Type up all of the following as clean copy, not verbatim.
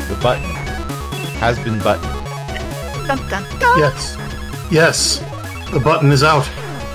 The button has been buttoned. Dun, dun, dun. Yes. Yes. The button is out.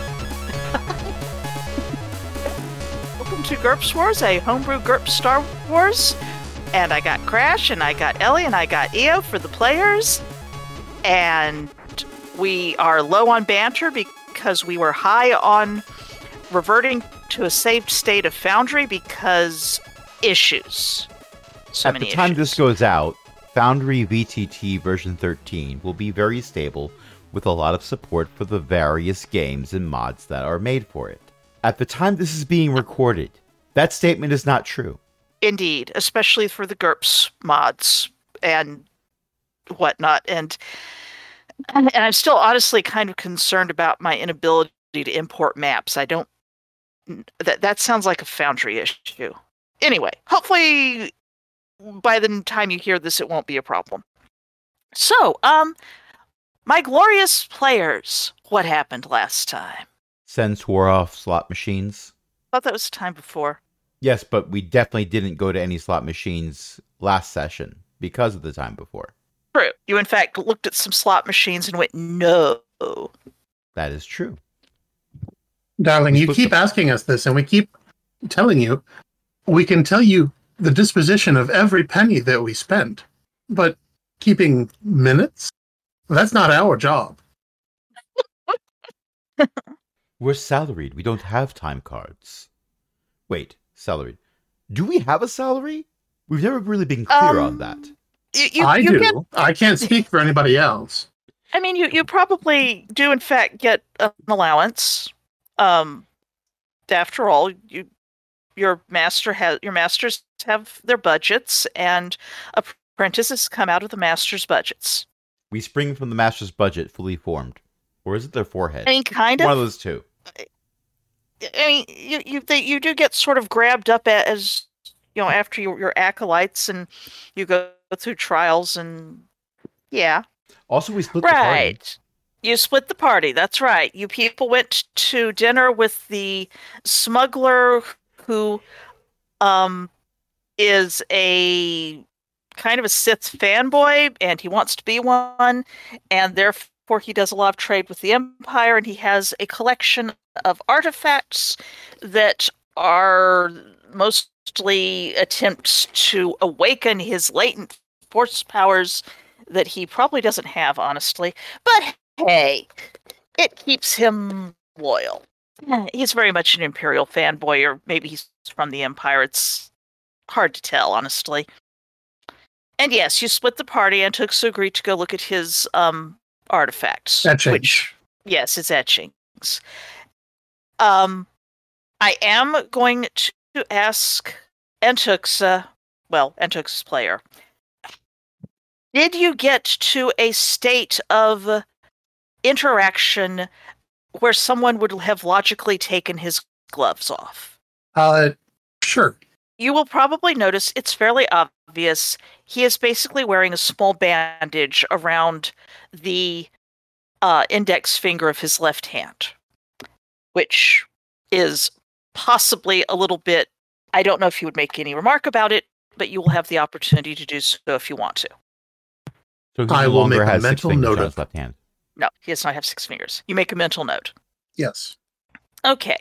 Welcome to GURPS Wars, a homebrew GURPS Star Wars. And I got Crash, and I got Ellie, and I got EO for the players. And we are low on banter because we were high on reverting to a saved state of Foundry because issues. So At many the time issues. this goes out, Foundry VTT version 13 will be very stable with a lot of support for the various games and mods that are made for it. At the time this is being recorded, that statement is not true. Indeed, especially for the GURPS mods and whatnot. And I'm still honestly kind of concerned about my inability to import maps. I don't... That sounds like a Foundry issue. Anyway, hopefully by the time you hear this, it won't be a problem. So, my glorious players, what happened last time? Sen swore off slot machines. I thought that was the time before. Yes, but we definitely didn't go to any slot machines last session because of the time before. True. You, in fact, looked at some slot machines and went, no. That is true. Darling, you keep asking us this, and we keep telling you. We can tell you the disposition of every penny that we spent, but keeping minutes? That's not our job. We're salaried. We don't have time cards. Wait, salaried. Do we have a salary? We've never really been clear on that. I do. I can't speak for anybody else. I mean, you probably do, in fact, get an allowance. After all, your masters have their budgets, and apprentices come out of the master's budgets. We spring from the master's budget fully formed. Or is it their forehead? I mean, kind of. One of those two. I mean, you do get sort of grabbed up as, you know, after your acolytes, and you go through trials, and yeah. Also, we split the party. Right. You split the party, that's right. You people went to dinner with the smuggler who is a kind of a Sith fanboy, and he wants to be one, and therefore he does a lot of trade with the Empire, and he has a collection of artifacts that are mostly attempts to awaken his latent force powers that he probably doesn't have, honestly. But hey, it keeps him loyal. He's very much an Imperial fanboy, or maybe he's from the Empire. It's hard to tell, honestly. And yes, you split the party, and Tuxu agreed to go look at his artifacts. Etchings. Yes, his etchings. I am going to ask Entuxa, Entuxa's player, did you get to a state of interaction where someone would have logically taken his gloves off? Sure. You will probably notice it's fairly obvious. He is basically wearing a small bandage around the index finger of his left hand, which is possibly a little bit... I don't know if you would make any remark about it, but you will have the opportunity to do so if you want to. So he I no will longer make a has six mental fingers note on of his left hand. No, he does not have 6 fingers. You make a mental note. Yes. Okay.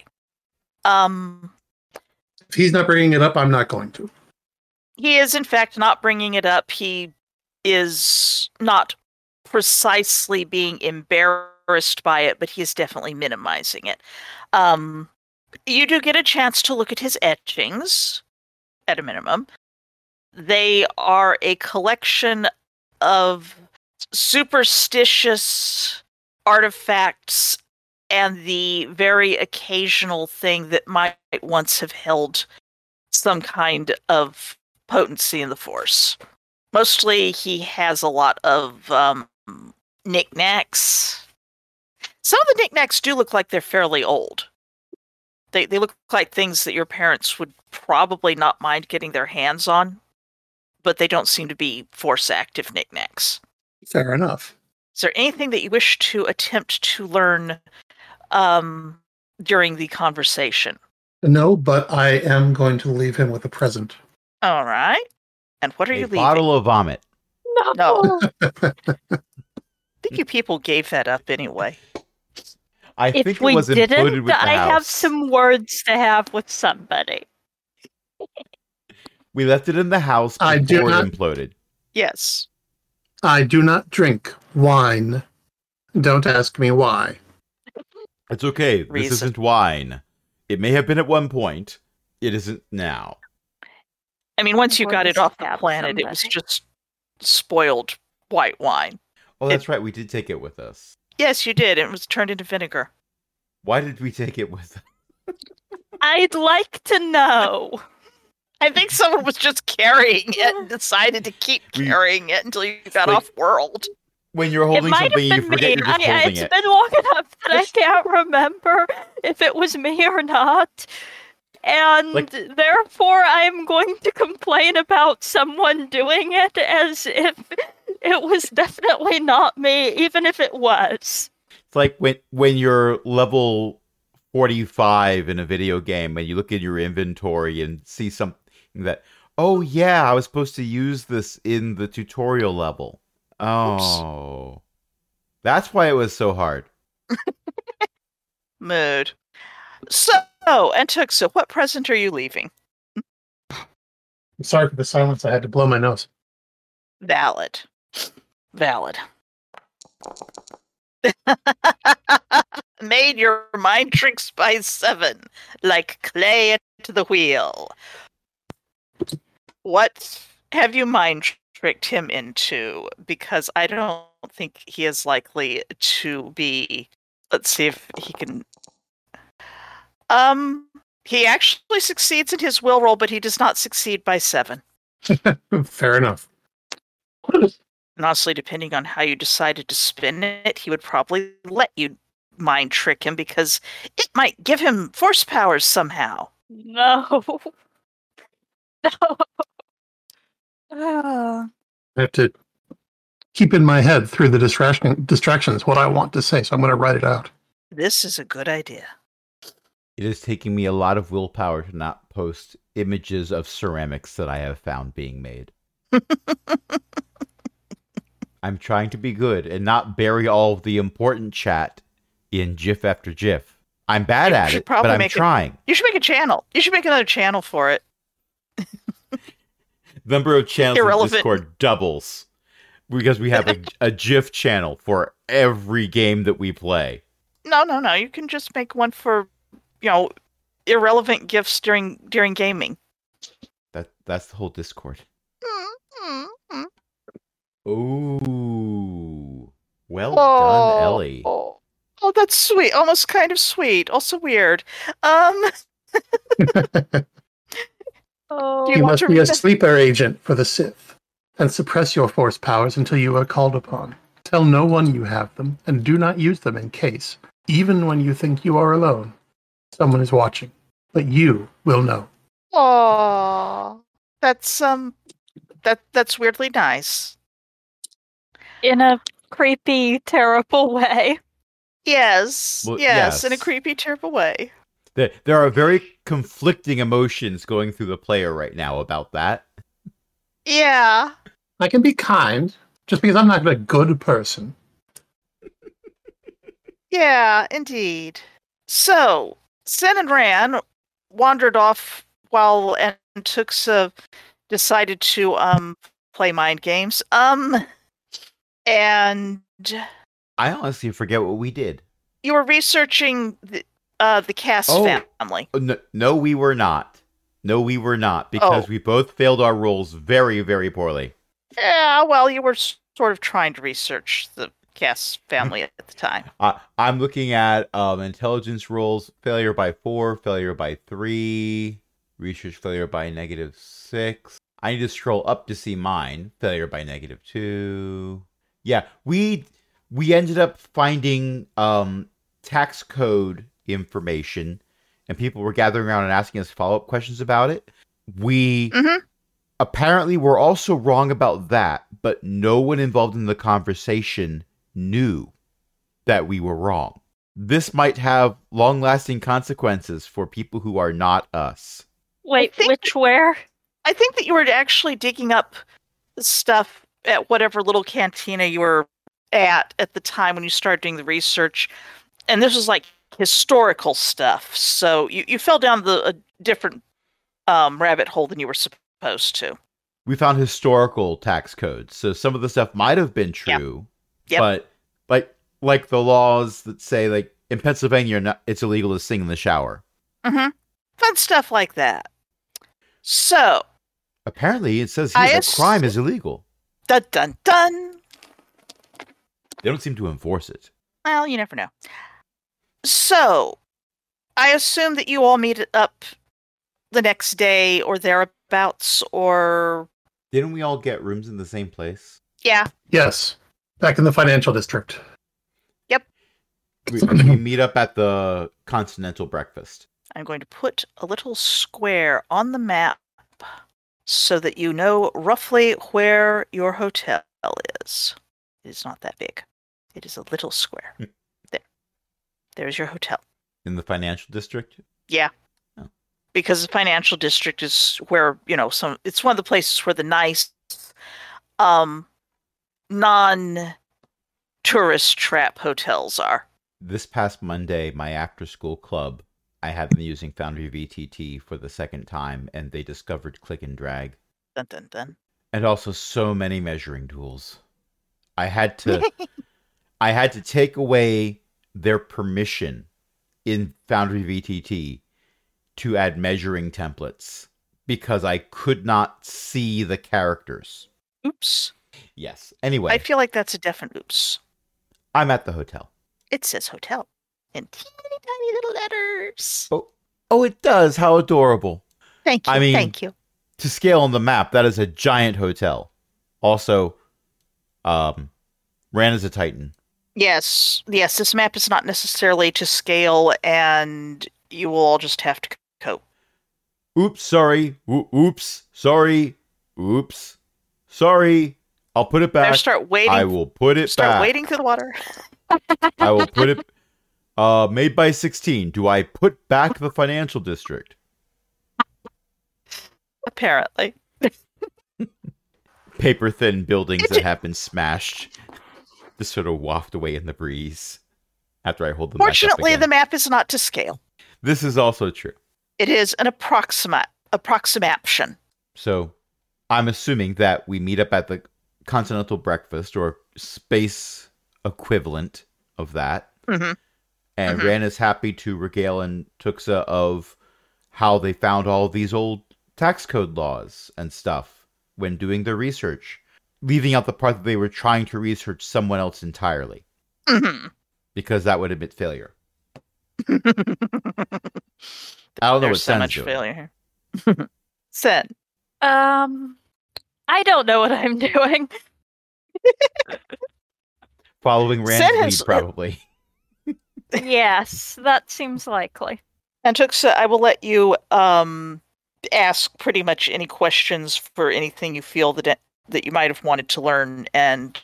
If he's not bringing it up, I'm not going to. He is, in fact, not bringing it up. He is not precisely being embarrassed by it, but he is definitely minimizing it. You do get a chance to look at his etchings, at a minimum. They are a collection of superstitious artifacts and the very occasional thing that might once have held some kind of potency in the Force. Mostly he has a lot of knickknacks. Some of the knickknacks do look like they're fairly old. They look like things that your parents would probably not mind getting their hands on, but they don't seem to be Force-active knickknacks. Fair enough. Is there anything that you wish to attempt to learn during the conversation? No, but I am going to leave him with a present. All right. And what are you A leaving? bottle of vomit. No. I think you people gave that up anyway. I think If it we was imploded didn't, with the I house. have some words to have with somebody. We left it in the house I do before not- it imploded. Yes. I do not drink wine. Don't ask me why. It's okay. This Reason. isn't wine. It may have been at one point. It isn't now. I mean, once you Or got it just off the have planet, it was somebody. just spoiled white wine. Oh, that's right. We did take it with us. Yes, you did. It was turned into vinegar. Why did we take it with us? I'd like to know. I think someone was just carrying it and decided to keep We- carrying it until you got like- off world. When you're It holding might something, you have been forget me. you're just holding It's it. been long enough that I can't remember if it was me or not. And Like- therefore, I'm going to complain about someone doing it as if it was definitely not me, even if it was. It's like when you're level 45 in a video game and you look at your inventory and see something that, oh yeah, I was supposed to use this in the tutorial level. Oh. That's why it was so hard. Mood. So, Antuxa, what present are you leaving? I'm sorry for the silence. I had to blow my nose. Valid. Valid. Made your mind tricks by 7, like clay at the wheel. What have you mind tricked him into? Because I don't think he is likely to be. Let's see if he can. He actually succeeds in his will roll, but he does not succeed by 7. Fair enough. And honestly, depending on how you decided to spin it, he would probably let you mind trick him because it might give him force powers somehow. No. No. I have to keep in my head through the distractions what I want to say, so I'm going to write it out. This is a good idea. It is taking me a lot of willpower to not post images of ceramics that I have found being made. I'm trying to be good and not bury all of the important chat in GIF after GIF. I'm bad You at should it, probably but I'm make it- trying. You should make a channel. You should make another channel for it. The number of channels in Irrelevant. Discord doubles because we have a GIF channel for every game that we play. No. You can just make one for, irrelevant gifts during gaming. That's the whole Discord. Ooh. Well done, Ellie. Oh, that's sweet. Almost kind of sweet. Also weird. Oh. Do You want must to be a read that? sleeper agent for the Sith, and suppress your force powers until you are called upon. Tell no one you have them, and do not use them in case, even when you think you are alone, someone is watching. But you will know. Aww. That's weirdly nice. In a creepy, terrible way. Yes. Well, yes, in a yes. creepy, terrible way. There are very conflicting emotions going through the player right now about that. Yeah. I can be kind, just because I'm not a good person. Yeah, indeed. So, Sin and Ran wandered off while Antuxa decided to play mind games. And I honestly forget what we did. you were researching the Cass Oh. family. No, we were not. No, we were not, because Oh. we both failed our rolls very, very poorly. Yeah, well, you were sort of trying to research the Cass family at the time. I'm looking at intelligence rolls, failure by 4, failure by 3, research failure by -6. I need to scroll up to see mine, failure by -2. Yeah, we ended up finding tax code information, and people were gathering around and asking us follow-up questions about it. We Mhm. apparently were also wrong about that, but no one involved in the conversation knew that we were wrong. This might have long-lasting consequences for people who are not us. Wait, think- which where? I think that you were actually digging up stuff at whatever little cantina you were at the time when you started doing the research. And this was like historical stuff. So you fell down a different rabbit hole than you were supposed to. We found historical tax codes. So some of the stuff might have been true. Yep. But like the laws that say, like, in Pennsylvania, it's illegal to sing in the shower. Mm-hmm. Fun stuff like that. So apparently it says here that crime is illegal. Dun dun dun. They don't seem to enforce it. Well, you never know. So I assume that you all meet up the next day or thereabouts, or didn't we all get rooms in the same place? Yeah. Yes. Back in the financial district. Yep. We meet up at the Continental Breakfast. I'm going to put a little square on the map so that you know roughly where your hotel is. It is not that big. It is a little square. There. There's your hotel. In the financial district? Yeah. Oh. Because the financial district is where, it's one of the places where the nice non-tourist trap hotels are. This past Monday, my after-school club, I had them using Foundry VTT for the second time, and they discovered click and drag. Dun, dun, dun. And also so many measuring tools. I had to take away their permission in Foundry VTT to add measuring templates because I could not see the characters. Oops. Yes. Anyway. I feel like that's a definite oops. I'm at the hotel. It says hotel in teeny tiny little letters. Oh, it does. How adorable. Thank you. Thank you. To scale on the map, that is a giant hotel. Also, Ran is a Titan. Yes. This map is not necessarily to scale, and you will all just have to cope. Oops, sorry. Oops, sorry. Oops, sorry. I'll put it back. Start waiting. I will put it back. Start wading through the water. I will put it. Made by 16. Do I put back the financial district? Apparently. Paper thin buildings that have been smashed just sort of waft away in the breeze after I hold them back up Fortunately, again. the map is not to scale. This is also true. It is an approximation. So I'm assuming that we meet up at the Continental Breakfast or space equivalent of that. Mm-hmm. And Ran is happy to regale and Tuxa of how they found all these old tax code laws and stuff when doing their research, leaving out the part that they were trying to research someone else entirely. Mm-hmm. Because that would admit failure. I don't know what so Sen's much doing. failure here. Sen. I don't know what I'm doing. Following Rand's lead, probably. Yes, that seems likely. And Tuxa, I will let you ask pretty much any questions for anything you feel that you might have wanted to learn, and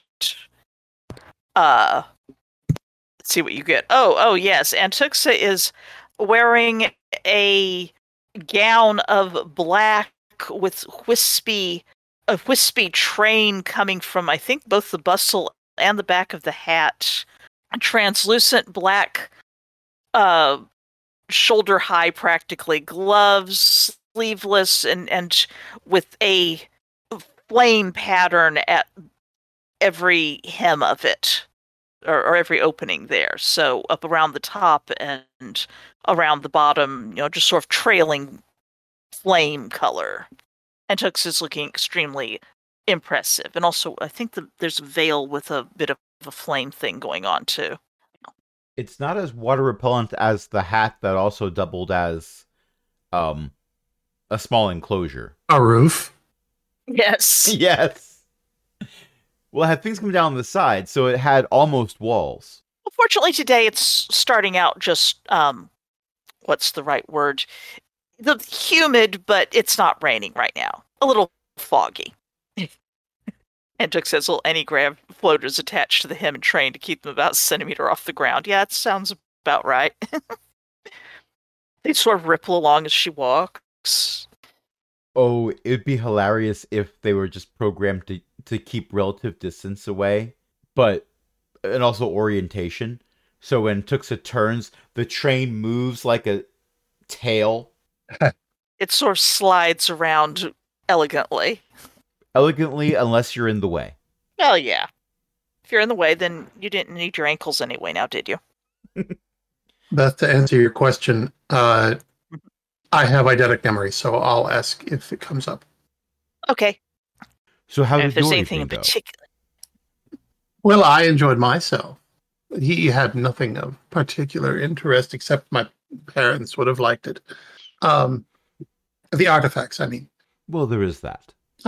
let's see what you get. Oh yes, and Tuxa is wearing a gown of black with a wispy train coming from, I think, both the bustle and the back of the hat. Translucent black shoulder high, practically, gloves, sleeveless, and with a flame pattern at every hem of it, or every opening there. So up around the top and around the bottom, just sort of trailing flame color. And Tux is looking extremely impressive. And also, I think there's a veil with a bit of a flame thing going on, too. It's not as water repellent as the hat that also doubled as a small enclosure. A roof? Yes. Yes. Well, it had things come down the side, so it had almost walls. Well, fortunately, today it's starting out just, what's the right word? The humid, but it's not raining right now. A little foggy. And Tuck says, well, any grab floaters attached to the hem and train to keep them about a centimeter off the ground. Yeah, it sounds about right. They sort of ripple along as she walks. Oh, it'd be hilarious if they were just programmed to keep relative distance away, but and also orientation. So when Tuxa turns, the train moves like a tail. It sort of slides around elegantly. Elegantly, unless you're in the way. Well, yeah. If you're in the way, then you didn't need your ankles anyway, now did you? Beth, to answer your question, I have eidetic memory, so I'll ask if it comes up. Okay. So how And did if there's your anything in evening go? particular. Well, I enjoyed myself. He had nothing of particular interest, except my parents would have liked it. The artifacts, I mean. Well, there is that.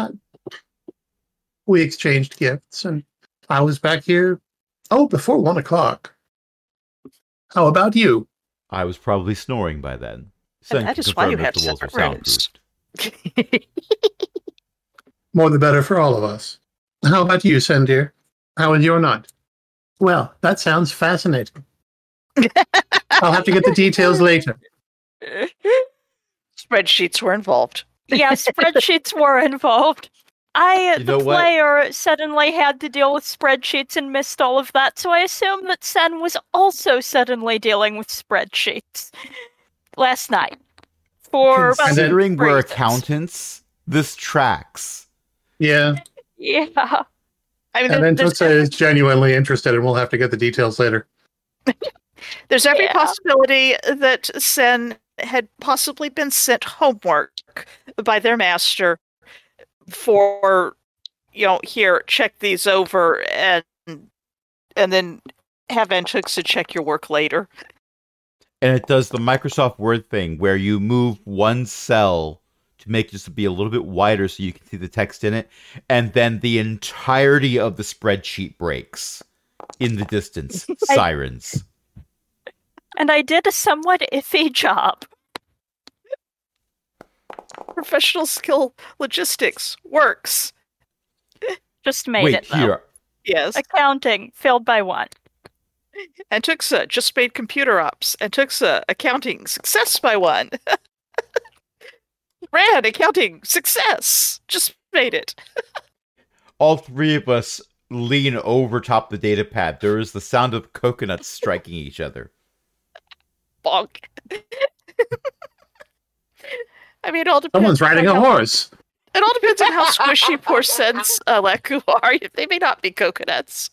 We exchanged gifts, and I was back here, before 1 o'clock. How about you? I was probably snoring by then. And Sen that can is why you confirm if have the walls are separate rooms. soundproofed. More the better for all of us. How about you, Sendir? How was your night? Well, that sounds fascinating. I'll have to get the details later. Spreadsheets were involved. Yeah, spreadsheets were involved. You know the what? player, suddenly had to deal with spreadsheets and missed all of that, so I assume that Sen was also suddenly dealing with spreadsheets last night. For Considering we're reasons. accountants, this tracks. Yeah, Yeah. I mean, and then there's, Tuxa is genuinely interested, and we'll have to get the details later. there's every Yeah. possibility that Sen had possibly been sent homework by their master for, here, check these over and then have Antuxa check your work later. And it does the Microsoft Word thing where you move one cell to make it just be a little bit wider so you can see the text in it, and then the entirety of the spreadsheet breaks in the distance. Sirens. And I did a somewhat iffy job. Professional skill logistics works. Just made Wait, it, though. here. Yes. Accounting, failed by 1. Antuxa just made computer ops. Antuxa accounting success by 1. Ran accounting success. Just made it. All three of us lean over top the data pad. There is the sound of coconuts striking each other. Bonk. I mean, it all depends. Someone's riding a horse. It all depends on how squishy poor Sen's Leku are. They may not be coconuts.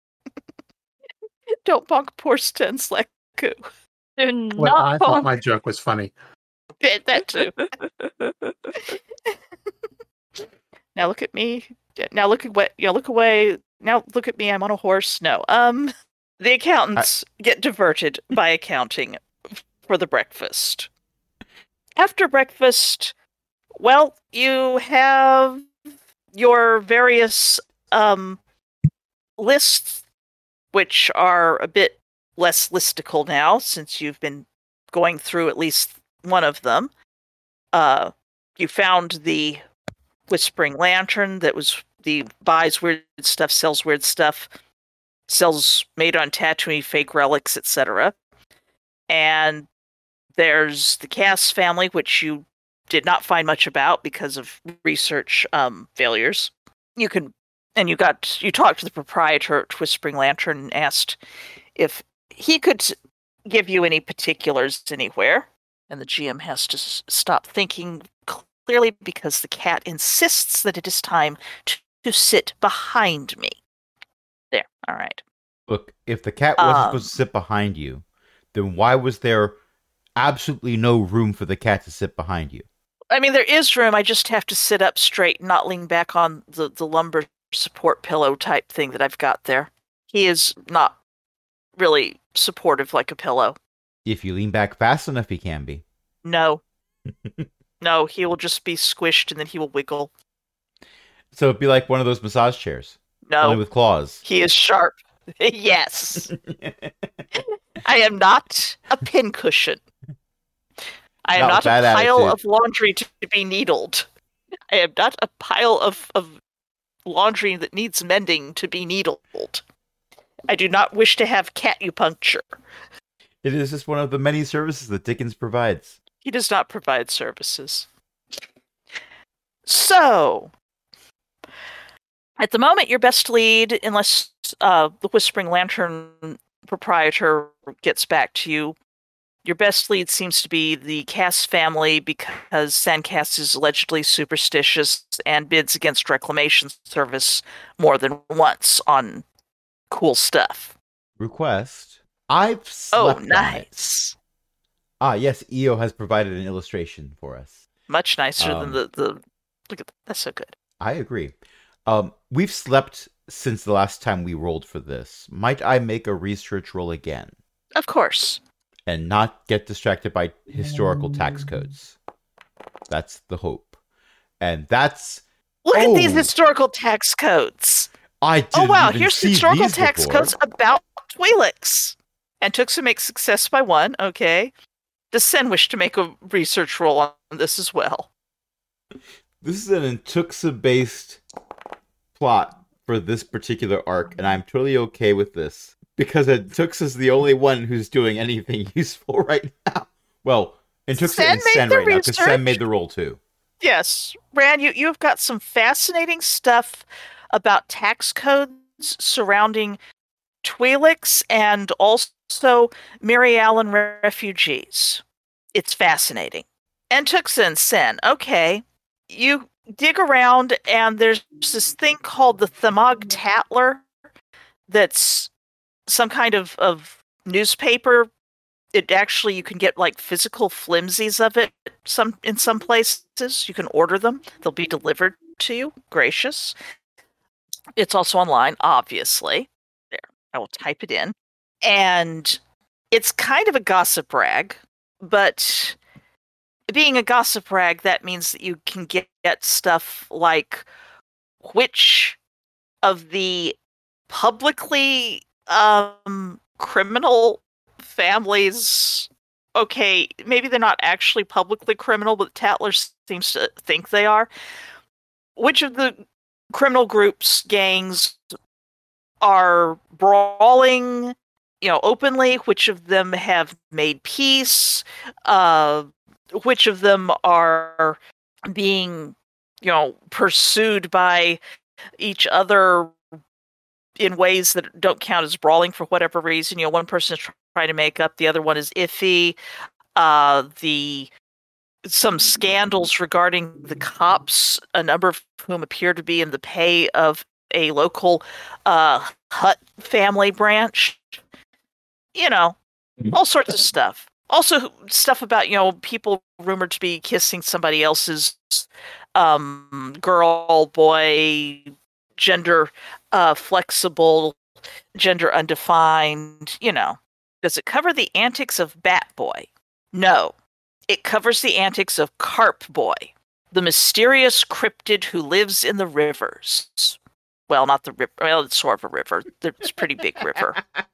Don't bonk poor Sen's Leku. Do Well, I not thought bonk. my joke was funny. That too. Now look at me. Now look at what. Look away. Now look at me. I'm on a horse. No. The accountants get diverted by accounting for the breakfast. After breakfast, well, you have your various lists, which are a bit less listicle now, since you've been going through at least one of them. You found the Whispering Lantern that was buys weird stuff, sells weird stuff, sells made on Tatooine fake relics, etc. And there's the Cass family, which you did not find much about because of research failures. You talked to the proprietor at Whispering Lantern and asked if he could give you any particulars anywhere. And the GM has to stop thinking clearly because the cat insists that it is time to sit behind me. There, all right. Look, if the cat wasn't supposed to sit behind you, then why was there absolutely no room for the cat to sit behind you? I mean, there is room. I just have to sit up straight and not lean back on the lumbar support pillow type thing that I've got there. He is not really supportive like a pillow. If you lean back fast enough, he can be. No. No, he will just be squished and then he will wiggle. So it'd be like one of those massage chairs. No. Only with claws. He is sharp. Yes. I am not a pincushion. I am not a Not with that pile attitude. of laundry to be needled. I am not a pile of laundry that needs mending to be needled. I do not wish to have catupuncture. It is just one of the many services that Dickens provides. He does not provide services. So, at the moment, your best lead, unless the Whispering Lantern proprietor gets back to you, your best lead seems to be the Cass family because Sandcast is allegedly superstitious and bids against Reclamation Service more than once on cool stuff. Request. I've slept on it. Nice. Ah, yes, EO has provided an illustration for us. Much nicer than the look at that. That's so good. I agree. We've slept since the last time we rolled for this. Might I make a research roll again? Of course. And not get distracted by historical tax codes. That's the hope. And that's... Look at these historical tax codes. I didn't even Here's see historical these tax before. codes about Twi'leks. And Tuxa makes success by 1. Okay. Does Sen wish to make a research roll on this as well? This is an Tuxa-based plot for this particular arc, and I'm totally okay with this. Because Tuxa's the only one who's doing anything useful right now. Well, Tuxa and Sen right now, because Sen made the roll too. Yes. Rand, you've got some fascinating stuff about tax codes surrounding Twi'leks and also Mary Allen refugees. It's fascinating. And Tuxa and Sen, okay. You dig around and there's this thing called the Thamog Tatler that's some kind of newspaper. It actually, you can get like physical flimsies of it in some places. You can order them. They'll be delivered to you. Gracious. It's also online, obviously. There, I will type it in. And it's kind of a gossip rag, but being a gossip rag, that means that you can get stuff like which of the publicly criminal families, okay, maybe they're not actually publicly criminal, but Tatler seems to think they are. Which of the criminal groups, gangs, are brawling, openly? Which of them have made peace? Which of them are being, pursued by each other in ways that don't count as brawling for whatever reason? One person is trying to make up, the other one is iffy. Some scandals regarding the cops, a number of whom appear to be in the pay of a local Hutt family branch. All sorts of stuff. Also, stuff about, people rumored to be kissing somebody else's girl, boy, gender flexible, gender undefined, Does it cover the antics of Bat Boy? No. It covers the antics of Carp Boy, the mysterious cryptid who lives in the rivers. Well, not the river. Well, it's sort of a river. It's a pretty big river.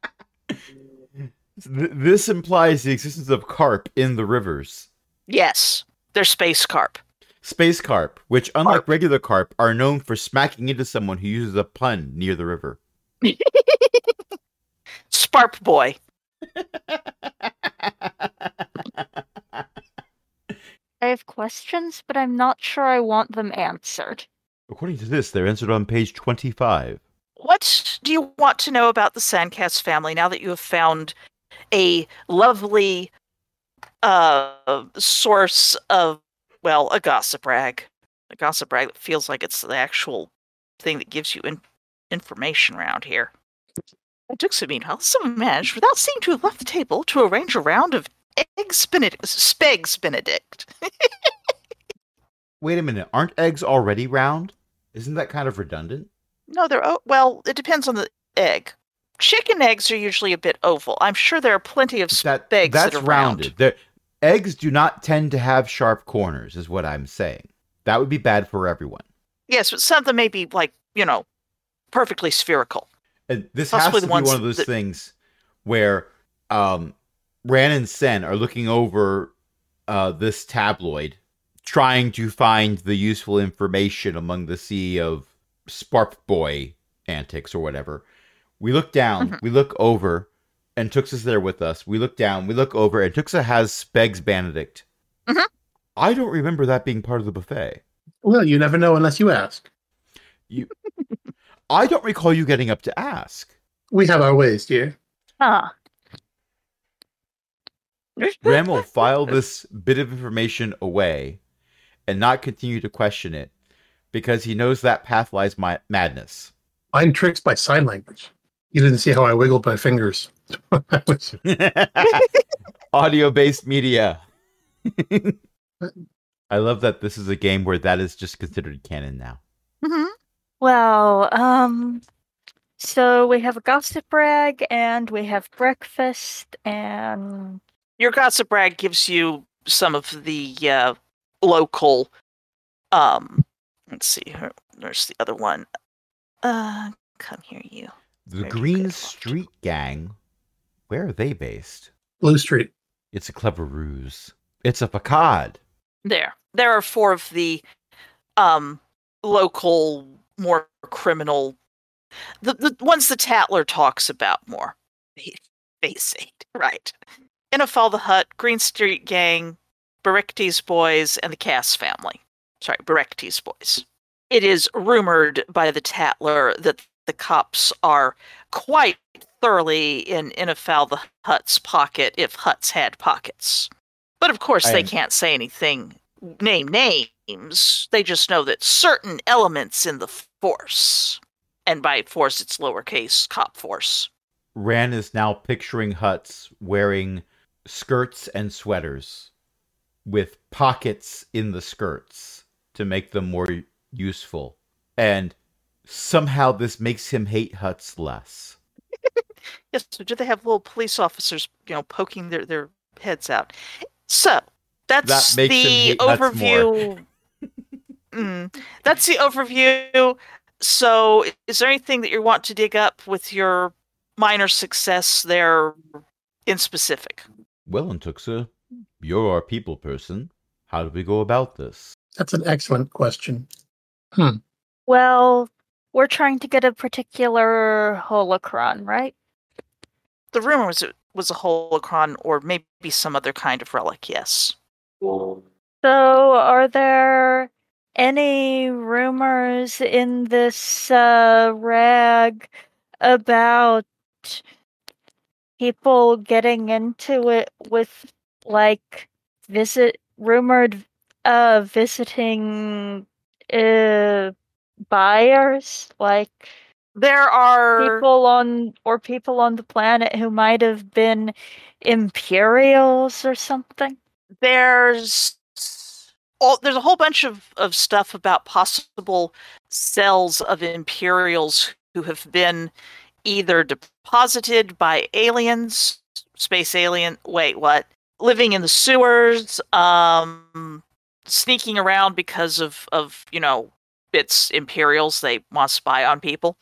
This implies the existence of carp in the rivers. Yes, they're space carp. Space carp, which, unlike regular carp, are known for smacking into someone who uses a pun near the river. Sparp Boy. I have questions, but I'm not sure I want them answered. According to this, they're answered on page 25. What do you want to know about the Sandcast family now that you have found a lovely source of, a gossip rag? A gossip rag that feels like it's the actual thing that gives you information around here. Tuxa, meanwhile, someone managed, without seeming to have left the table, to arrange a round of Spegs Benedict. Wait a minute, aren't eggs already round? Isn't that kind of redundant? No, it depends on the egg. Chicken eggs are usually a bit oval. I'm sure there are plenty of spegs that are rounded. Eggs do not tend to have sharp corners, is what I'm saying. That would be bad for everyone. Yes, but some of them may be perfectly spherical. And this has to be one of those things where Ran and Sen are looking over this tabloid, trying to find the useful information among the sea of Sparp Boy antics or whatever. We look down, we look over, and Tuxa's there with us. We look down, we look over, and Tuxa has Spegs Benedict. I don't remember that being part of the buffet. Well, you never know unless you ask. I don't recall you getting up to ask. We have our ways, dear. Huh. Ren will file this bit of information away and not continue to question it because he knows that path lies madness. Mind tricks by sign language. You didn't see how I wiggled my fingers. Audio-based media. I love that this is a game where that is just considered canon now. Mm-hmm. Well, so we have a gossip rag and we have breakfast and Your gossip rag gives you some of the local. Let's see. There's the other one. Come here, you. The Where'd you Green go? Street Gang. Where are they based? Blue Street. It's a clever ruse. It's a facade. There are 4 of the local, more criminal, the ones the Tatler talks about more. Basic, right? Inafal the Hut, Green Street Gang, Barektes Boys, and the Cass family. Sorry, Barektes Boys. It is rumored by the Tatler that the cops are quite thoroughly in Inafal the Hut's pocket, if Huts had pockets. But of course, they can't say anything, name names. They just know that certain elements in the force, and by force, it's lowercase cop force. Ran is now picturing Huts wearing skirts and sweaters with pockets in the skirts to make them more useful. And somehow this makes him hate Huts less. Yes, so do they have little police officers, poking their heads out? So that's That makes him the hate Huts overview. That's the overview. So, is there anything that you want to dig up with your minor success there in specific? Well, Antuxa, you're our people person. How do we go about this? That's an excellent question. well, we're trying to get a particular holocron, right? The rumor was it was a holocron or maybe some other kind of relic, yes. So, are there any rumors in this rag about people getting into it with, like, rumored visiting buyers? Like, There are people on the planet who might have been Imperials or something? there's a whole bunch of stuff about possible cells of Imperials who have been either deposited by aliens, living in the sewers, sneaking around because of it's Imperials, they want to spy on people.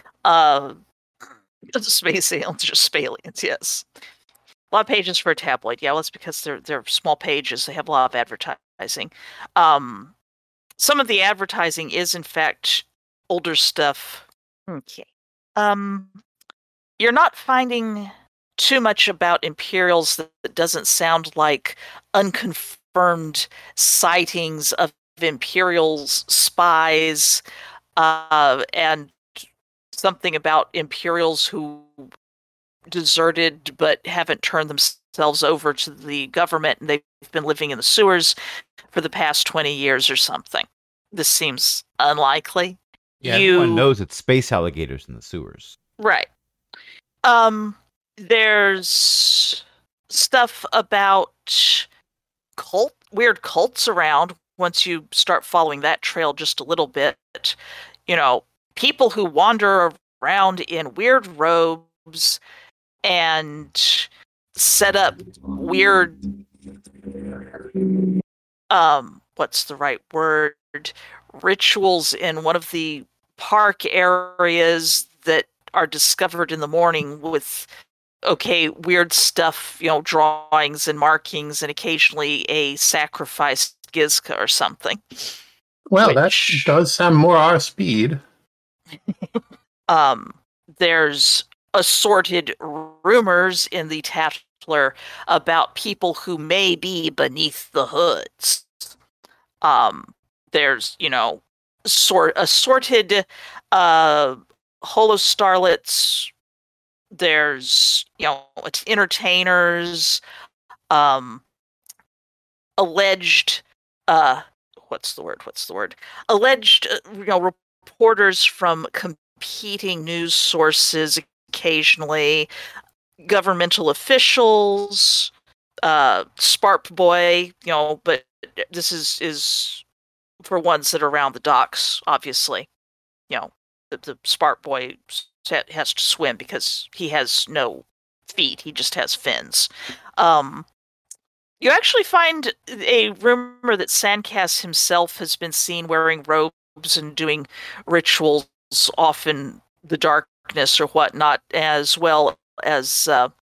Space aliens, just aliens, yes. A lot of pages for a tabloid. Yeah, well, it's because they're small pages. They have a lot of advertising. Some of the advertising is, in fact, older stuff. Okay. You're not finding too much about Imperials that doesn't sound like unconfirmed sightings of Imperials spies, and something about Imperials who deserted but haven't turned themselves over to the government, and they've been living in the sewers for the past 20 years or something. This seems unlikely. Yeah, everyone knows it's space alligators in the sewers. Right. There's stuff about weird cults around once you start following that trail just a little bit. People who wander around in weird robes and set up weird what's the right word? Rituals in one of the park areas that are discovered in the morning with weird stuff, drawings and markings, and occasionally a sacrificed Gizka or something. Well, that does sound more our speed. There's assorted rumors in the Tatler about people who may be beneath the hoods. There's, assorted holo starlets. There's, entertainers, alleged, what's the word? Alleged, reporters from competing news sources occasionally, governmental officials, Sparp Boy, but this is for ones that are around the docks, obviously. The Sparp Boy has to swim because he has no feet. He just has fins. You actually find a rumor that Sandcast himself has been seen wearing robes and doing rituals off in the darkness or whatnot, as well as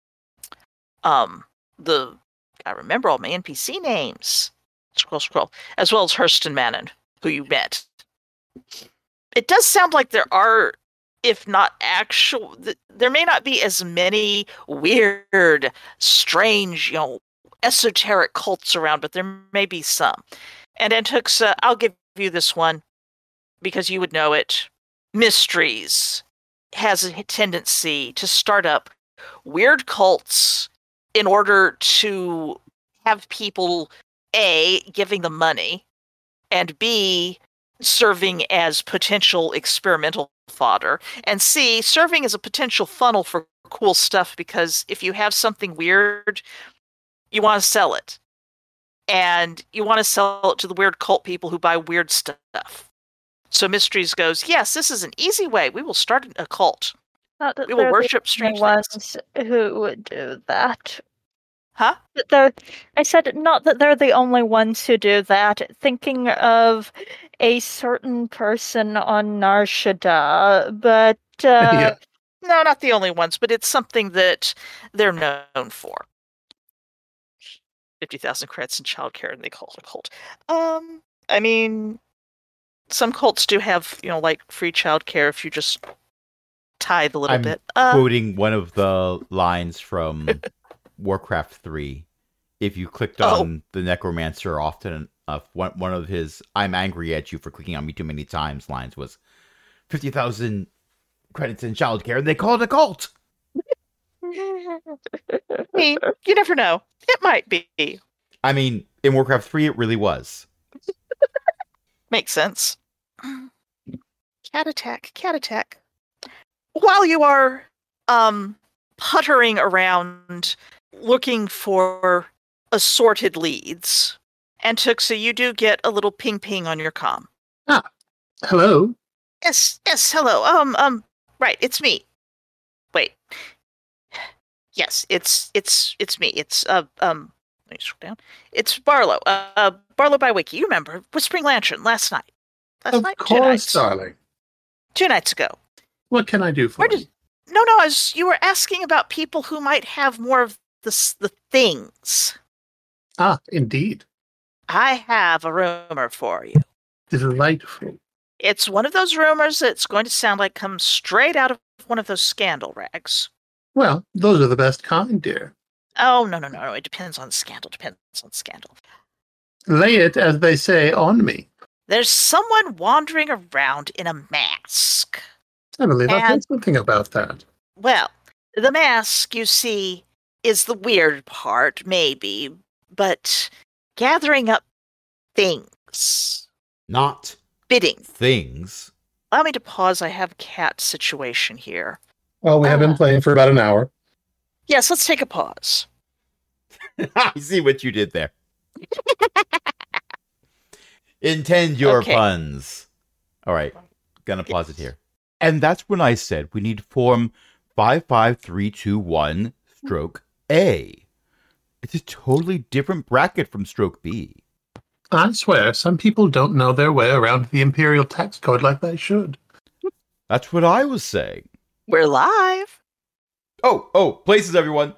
I remember all my NPC names. Scroll. As well as Hurston Manon, who you met. It does sound like there are, if not actual, there may not be as many weird, strange, esoteric cults around, but there may be some. And Antuxa, I'll give you this one because you would know it. Mysteries has a tendency to start up weird cults in order to have people, A, giving them money, and B, serving as potential experimental fodder, and C, serving as a potential funnel for cool stuff, because if you have something weird, you want to sell it. And you want to sell it to the weird cult people who buy weird stuff. So Mysteries goes, yes, this is an easy way. We will start a cult. We will worship strange ones who would do that. Huh? I said not that they're the only ones who do that. Thinking of a certain person on Nar Shaddaa, but Yeah. No, not the only ones, but it's something that they're known for. 50,000 credits in childcare, and they call it a cult. I mean, some cults do have, like free childcare if you just tithe a little bit. Quoting one of the lines from Warcraft 3. If you clicked on the Necromancer often enough, one of his "I'm angry at you for clicking on me too many times" lines was 50,000 credits in childcare, and they call it a cult. You never know. It might be. I mean, in Warcraft 3, it really was. Makes sense. Cat attack. While you are puttering around looking for assorted leads, Antuxa, you do get a little ping on your comm. Ah, hello. Yes, hello. Right, it's me. Wait. Yes, it's me. It's let me scroll down. It's Barlow. Barlow by Wiki. You remember Whispering Lantern last night? Of course, darling. 2 nights ago. What can I do for you? No, you were asking about people who might have more of the things. Ah, indeed. I have a rumor for you. Delightful. It's one of those rumors that's going to sound like comes straight out of one of those scandal rags. Well, those are the best kind, dear. Oh, no. It depends on scandal. Lay it, as they say, on me. There's someone wandering around in a mask. Emily, I've heard something about that. Well, the mask, you see, is the weird part, maybe, but gathering up things. Not bidding. Things. Allow me to pause. I have a cat situation here. Well, we have been playing for about an hour. Yes, let's take a pause. I see what you did there. Intend your puns. All right, gonna pause it here. And that's when I said we need form 55321 stroke A. It's a totally different bracket from stroke B. I swear, some people don't know their way around the Imperial tax code like they should. That's what I was saying. We're live. Oh, places, everyone.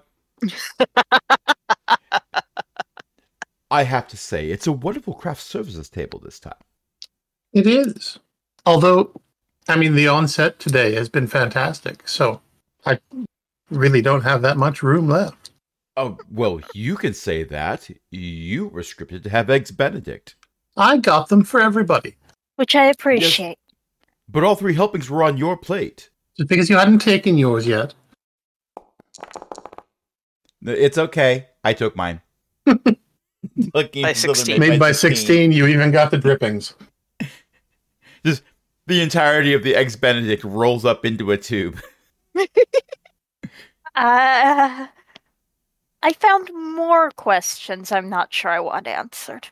I have to say, it's a wonderful craft services table this time. It is. Although, I mean, the onset today has been fantastic, so I really don't have that much room left. Oh, well, you can say that. You were scripted to have Eggs Benedict. I got them for everybody. Which I appreciate. But all 3 helpings were on your plate. Just because you hadn't taken yours yet. It's okay. I took mine. By 16. Made by 16, you even got the drippings. Just the entirety of the Eggs Benedict rolls up into a tube. I found more questions I'm not sure I want answered.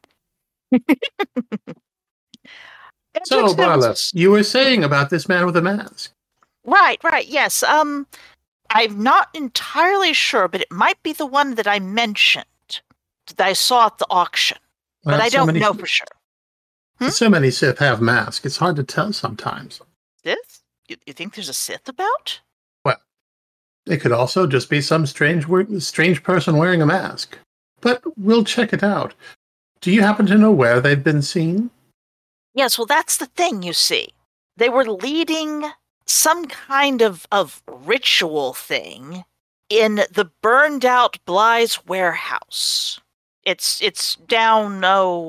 So, Barla, you were saying about this man with a mask. Right, yes. I'm not entirely sure, but it might be the one that I mentioned that I saw at the auction. Well, but I don't know for sure. So many Sith have masks. It's hard to tell sometimes. Sith? You think there's a Sith about? Well, it could also just be some strange person wearing a mask. But we'll check it out. Do you happen to know where they've been seen? Yes, well, that's the thing, you see. They were leading some kind of ritual thing in the burned-out Bly's warehouse. It's down,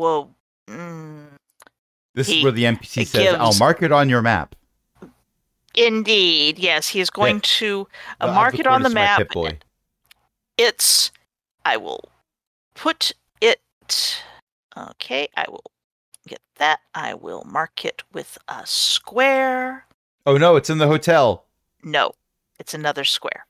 This is where the NPC says, I'll mark it on your map. Indeed, yes. He is going to mark it on the map. I will put it... Okay, I will get that. I will mark it with a square. Oh no, it's in the hotel. No, it's another square.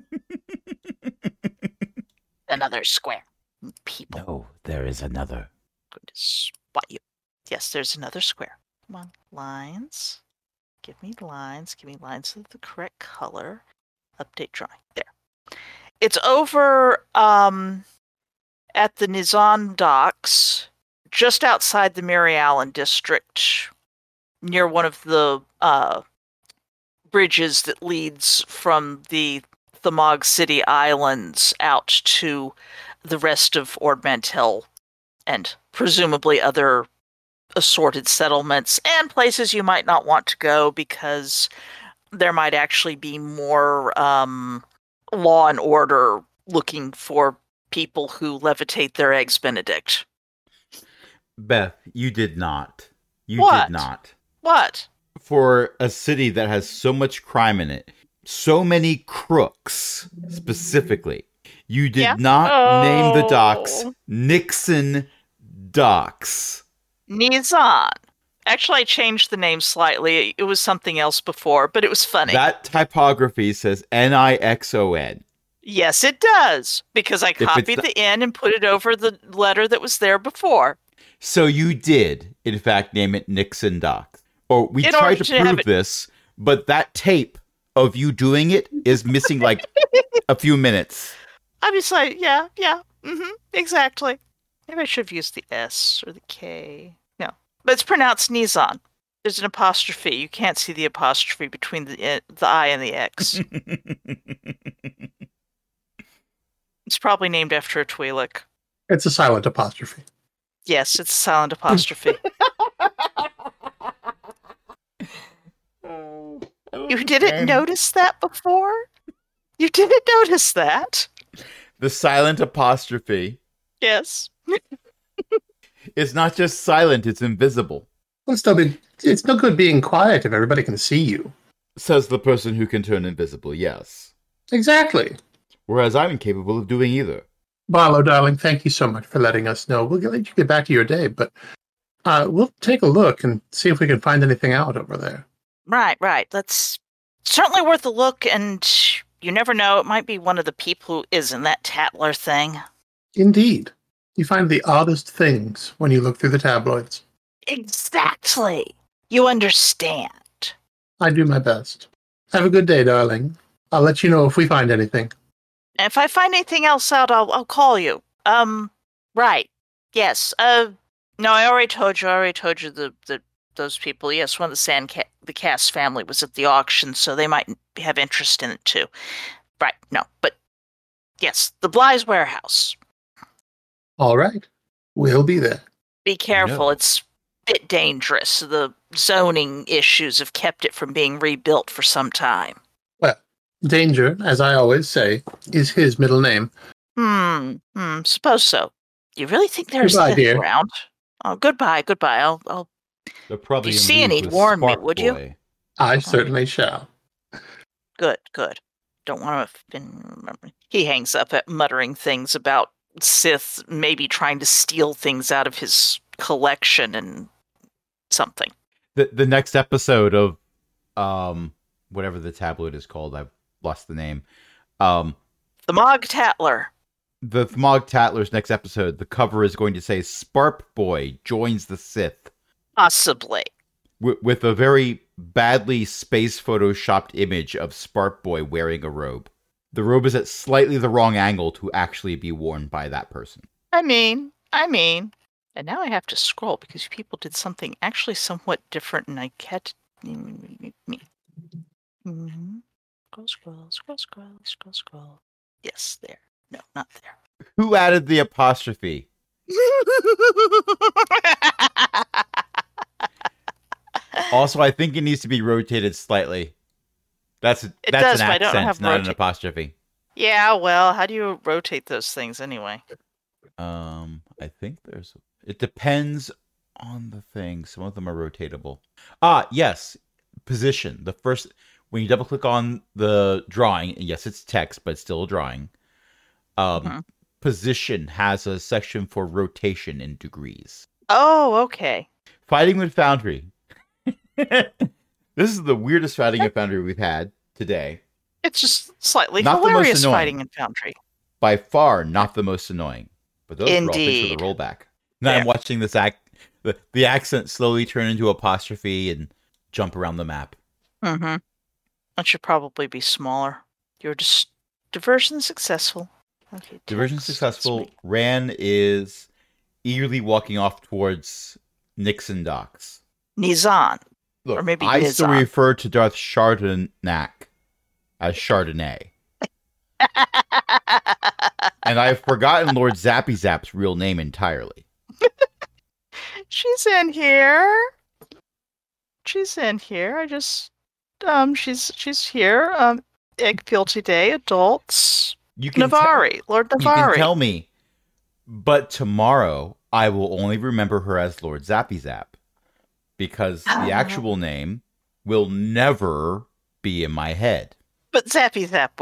Another square. People. No, there is another. I'm going to spot you. Yes, there's another square. Come on, lines. Give me lines. Give me lines of the correct color. Update drawing. There. It's over at the Nizan docks, just outside the Mary Allen district, near one of the bridges that leads from the Thamog City Islands out to the rest of Ord Mantell and presumably other assorted settlements and places you might not want to go because there might actually be more law and order looking for people who levitate their eggs Benedict. Beth, you did not. You What? did not. What? For a city that has so much crime in it, so many crooks specifically, you did not name the docks Nixon Docks. Nizan. Actually, I changed the name slightly. It was something else before, but it was funny. That typography says Nixon. Yes, it does, because I copied the N and put it over the letter that was there before. So you did, in fact, name it Nixon Docks. Or we tried to prove this, but that tape of you doing it is missing like a few minutes. I'm just like, yeah, exactly. Maybe I should have used the S or the K. No, but it's pronounced Nizan. There's an apostrophe. You can't see the apostrophe between the I and the X. It's probably named after a Twi'lek. It's a silent apostrophe. Yes, it's a silent apostrophe. You didn't notice that before? You didn't notice that? The silent apostrophe. Yes. It's not just silent, it's invisible. Well, it's no good being quiet if everybody can see you. Says the person who can turn invisible, yes. Exactly. Whereas I'm incapable of doing either. Barlow, darling, thank you so much for letting us know. We'll let you get back to your day, but we'll take a look and see if we can find anything out over there. Right. That's certainly worth a look, and you never know, it might be one of the people who is in that Tatler thing. Indeed. You find the oddest things when you look through the tabloids. Exactly. You understand. I do my best. Have a good day, darling. I'll let you know if we find anything. And if I find anything else out, I'll call you. Right. Yes. No, I already told you those people. Yes, one of the Cass family was at the auction, so they might have interest in it too. Right. No, but yes, the Bly's warehouse. All right. We'll be there. Be careful. No. It's a bit dangerous. The zoning issues have kept it from being rebuilt for some time. Well, Danger, as I always say, is his middle name. Suppose so. You really think there's Goodbye, Sith dear. around? Oh, goodbye. I'll They're probably If you in see league any, with warn me, Spark would you? Boy. I certainly shall. Good. Don't want to remember. He hangs up at muttering things about Sith maybe trying to steal things out of his collection and something. The next episode of whatever the tabloid is called, I've lost the name. The Mog Tatler. The Thmog Tatler's next episode, the cover is going to say Spark Boy joins the Sith. Possibly. With a very badly space photoshopped image of Spark Boy wearing a robe. The robe is at slightly the wrong angle to actually be worn by that person. I mean. And now I have to scroll because people did something actually somewhat different and I can't. Scroll. Yes, there. No, not there. Who added the apostrophe? Also, I think it needs to be rotated slightly. That's an accent, not an apostrophe. Yeah, well, how do you rotate those things anyway? I think it depends on the thing. Some of them are rotatable. Yes. Position. The first, when you double click on the drawing, and yes, it's text, but it's still a drawing. Position has a section for rotation in degrees. Oh, okay. Fighting with Foundry. This is the weirdest fighting with Foundry we've had today. It's just slightly Not hilarious fighting in Foundry. By far, not the most annoying. But those are all things for the rollback. Now I'm watching this the accent slowly turn into apostrophe and jump around the map. Mm-hmm. That should probably be smaller. You're just diversion successful. Okay, diversion successful. Ran is eagerly walking off towards Nixon docks. Nizan. Look, or maybe I Nizan. still refer to Darth Chardonnay as Chardonnay. And I've forgotten Lord Zappy Zap's real name entirely. She's in here. I just she's here. Egg Fealty Day, adults. Navari, Lord Navari. You can tell me. But tomorrow I will only remember her as Lord Zappy Zap. Because the actual name will never be in my head. But Zappy Zap will.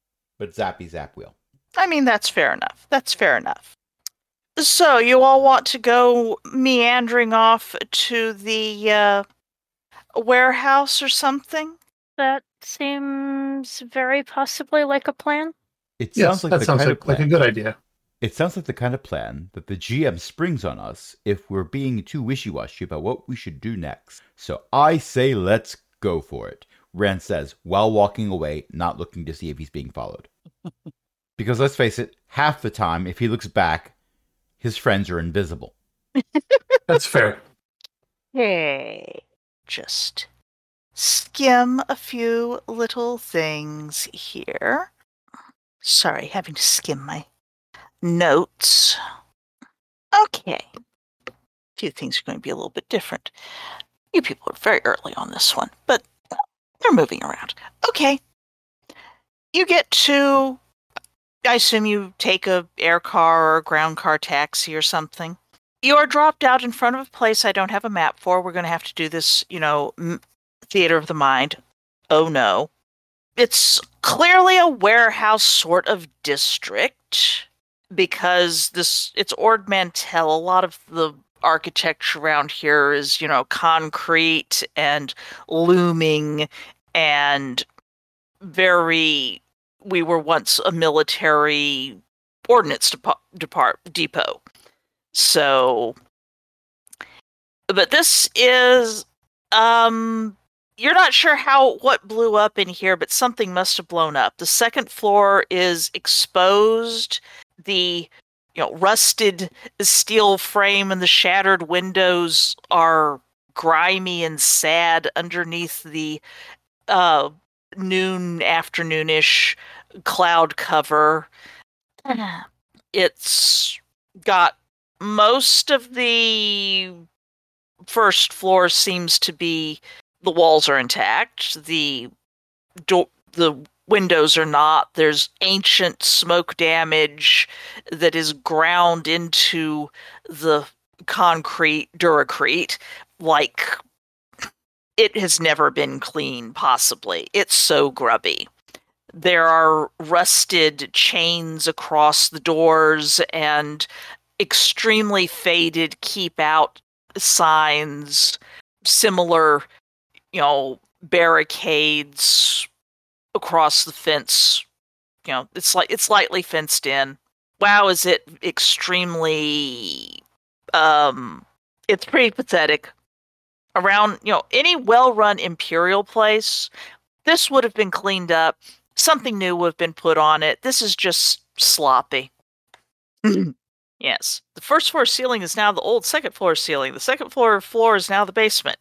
I mean, that's fair enough. So, you all want to go meandering off to the warehouse or something? That seems very possibly like a plan. It sounds like a good idea. It sounds like the kind of plan that the GM springs on us if we're being too wishy-washy about what we should do next. So I say let's go for it, Rand says, while walking away, not looking to see if he's being followed. Because let's face it, half the time, if he looks back, his friends are invisible. That's fair. Hey, just skim a few little things here. Sorry, having to skim my notes. Okay. A few things are going to be a little bit different. You people are very early on this one, but they're moving around. Okay. You get to, I assume you take a air car or a ground car taxi or something. You are dropped out in front of a place I don't have a map for. We're going to have to do this, theater of the mind. Oh no. It's clearly a warehouse sort of district because it's Ord Mantell. A lot of the architecture around here is, concrete and looming and we were once a military ordnance depot. So, but this is, you're not sure what blew up in here, but something must have blown up. The second floor is exposed. The, rusted steel frame and the shattered windows are grimy and sad underneath the afternoonish cloud cover. It's got most of the first floor seems to be, the walls are intact. The windows are not. There's ancient smoke damage that is ground into the concrete Duracrete, like it has never been clean, possibly. It's so grubby. There are rusted chains across the doors and extremely faded keep out signs, similar, barricades across the fence. It's lightly fenced in. Wow, is it extremely it's pretty pathetic. Around, any well-run Imperial place, this would have been cleaned up. Something new would have been put on it. This is just sloppy. Yes. The first floor ceiling is now the old second floor ceiling. The second floor is now the basement.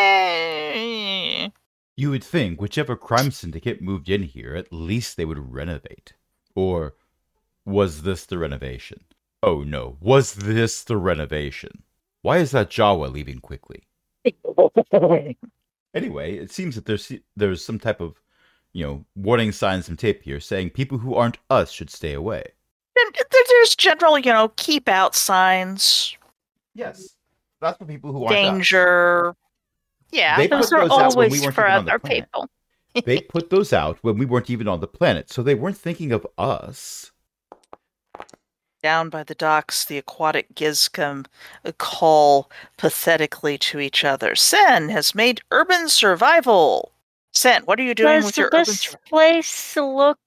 You would think whichever crime syndicate moved in here, at least they would renovate. Or was this the renovation? Oh no, was this the renovation? Why is that Jawa leaving quickly? Anyway, it seems that there's some type of, warning signs and tape here saying people who aren't us should stay away. There's general, keep out signs. Yes, that's for people who aren't danger. Us. Yeah, those are always for other people. They put those out when we weren't even on the planet, so they weren't thinking of us. Down by the docks, the aquatic Gizcom call pathetically to each other. Sen has made urban survival. Sen, what are you doing with your urban survival? Does this place look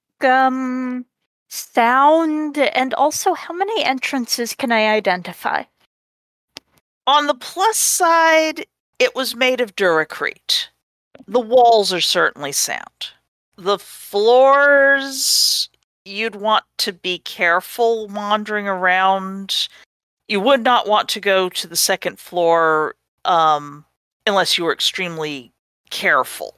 sound? And also, how many entrances can I identify? On the plus side, it was made of Duracrete. The walls are certainly sound. The floors, you'd want to be careful wandering around. You would not want to go to the second floor unless you were extremely careful.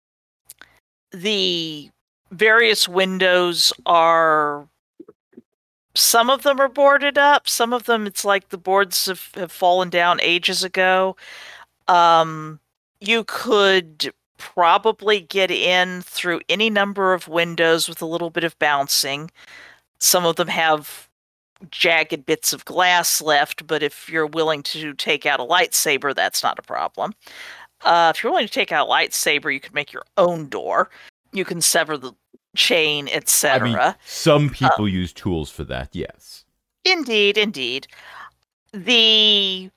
The various windows are... Some of them are boarded up. Some of them, it's like the boards have fallen down ages ago. You could probably get in through any number of windows with a little bit of bouncing. Some of them have jagged bits of glass left, but if you're willing to take out a lightsaber, that's not a problem. If you're willing to take out a lightsaber, you can make your own door. You can sever the chain, etc. I mean, some people use tools for that, yes. Indeed. The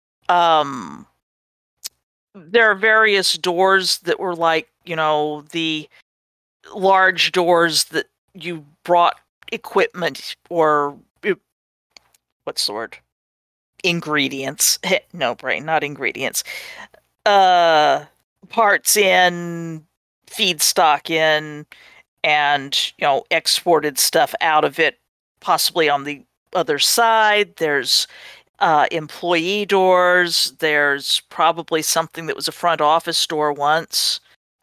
there are various doors that were like, the large doors that you brought equipment or what's the word? Ingredients. No, brain, not ingredients. Parts in, feedstock in, and, exported stuff out of it, possibly on the other side. There's employee doors. There's probably something that was a front office door once.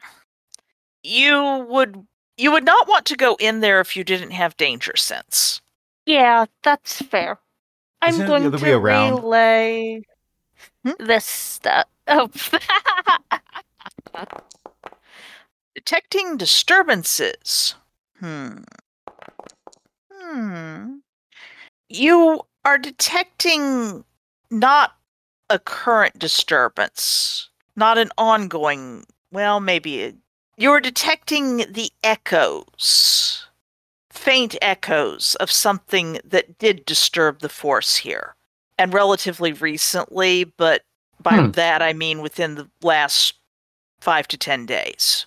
You would not want to go in there if you didn't have danger sense. Yeah, that's fair. Isn't I'm going the other to way around? relay this stuff. Oh. Detecting disturbances. You are detecting not a current disturbance, not an ongoing, you are detecting the echoes, faint echoes of something that did disturb the force here. And relatively recently, but by that I mean within the last 5 to 10 days.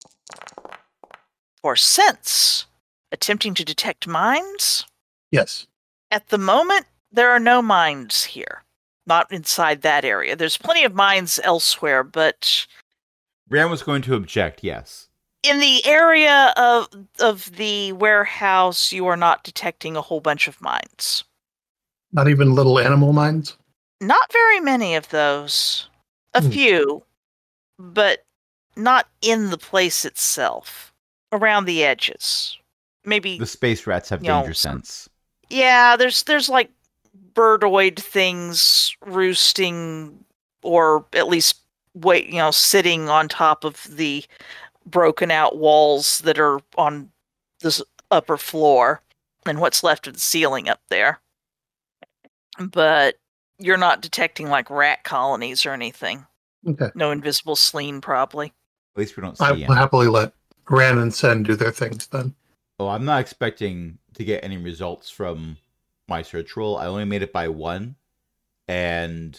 For sense, attempting to detect minds? Yes. At the moment, there are no mines here. Not inside that area. There's plenty of mines elsewhere, but... Ram was going to object, yes. In the area of the warehouse, you are not detecting a whole bunch of mines. Not even little animal mines? Not very many of those. A few, but not in the place itself. Around the edges. Maybe... The space rats have danger sense. Yeah, there's like birdoid things roosting, or at least sitting on top of the broken out walls that are on this upper floor and what's left of the ceiling up there. But you're not detecting like rat colonies or anything. Okay. No invisible sleen, probably. At least we don't see I any. will happily let Ran and Sen do their things then. Oh, I'm not expecting to get any results from my search roll. I only made it by 1. And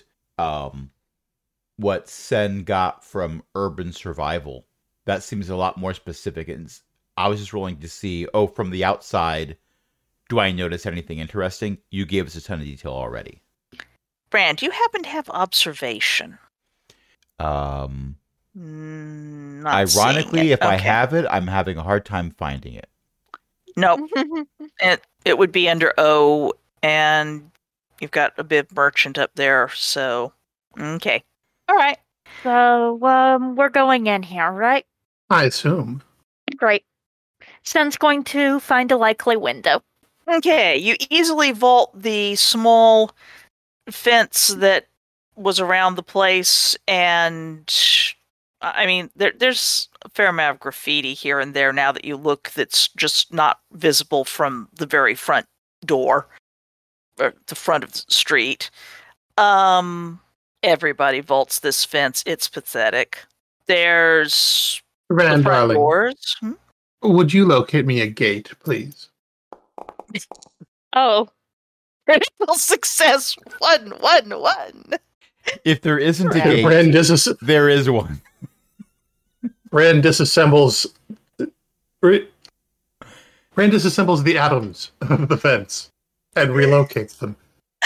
what Sen got from urban survival, that seems a lot more specific. And I was just rolling to see, from the outside, do I notice anything interesting? You gave us a ton of detail already. Brand, do you happen to have observation? Not Ironically, ironically, if I have it, I'm having a hard time finding it. No, it would be under O, and you've got a bit merchant up there, so okay. All right. So, we're going in here, right? I assume. Great. Sen's going to find a likely window. Okay, you easily vault the small fence that was around the place, and I mean, there's a fair amount of graffiti here and there now that you look that's just not visible from the very front door, or the front of the street. Everybody vaults this fence. It's pathetic. There's Ran, the front darling, doors. would you locate me a gate, please? Oh. Critical success. One. If there isn't a Right. gate, there is one. Ran disassembles. Ran disassembles the atoms of the fence and relocates them.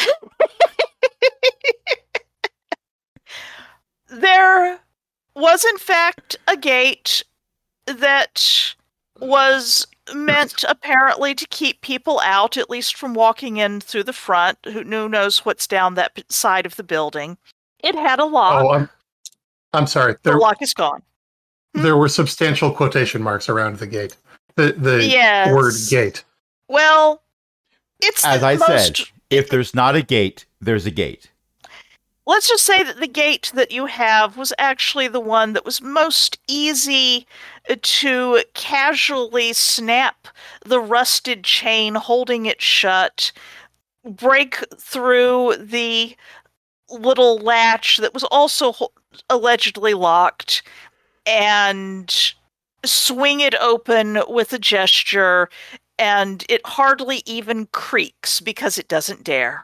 There was, in fact, a gate that was meant apparently to keep people out, at least from walking in through the front. Who knows what's down that side of the building? It had a lock. Oh, I'm sorry. The lock is gone. There were substantial quotation marks around the gate. The Yes. word gate. Well, it's As the I most- said, if there's not a gate, there's a gate. Let's just say that the gate that you have was actually the one that was most easy to casually snap the rusted chain holding it shut, break through the little latch that was also allegedly locked, and swing it open with a gesture, and it hardly even creaks because it doesn't dare.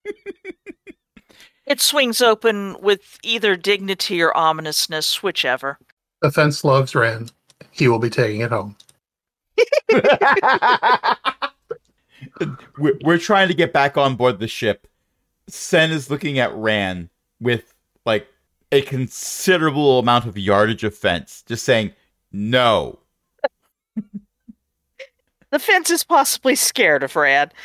It swings open with either dignity or ominousness, whichever. The fence loves Ran. He will be taking it home. We're trying to get back on board the ship. Sen is looking at Ran with like a considerable amount of yardage of fence, just saying no. The fence is possibly scared of Rad.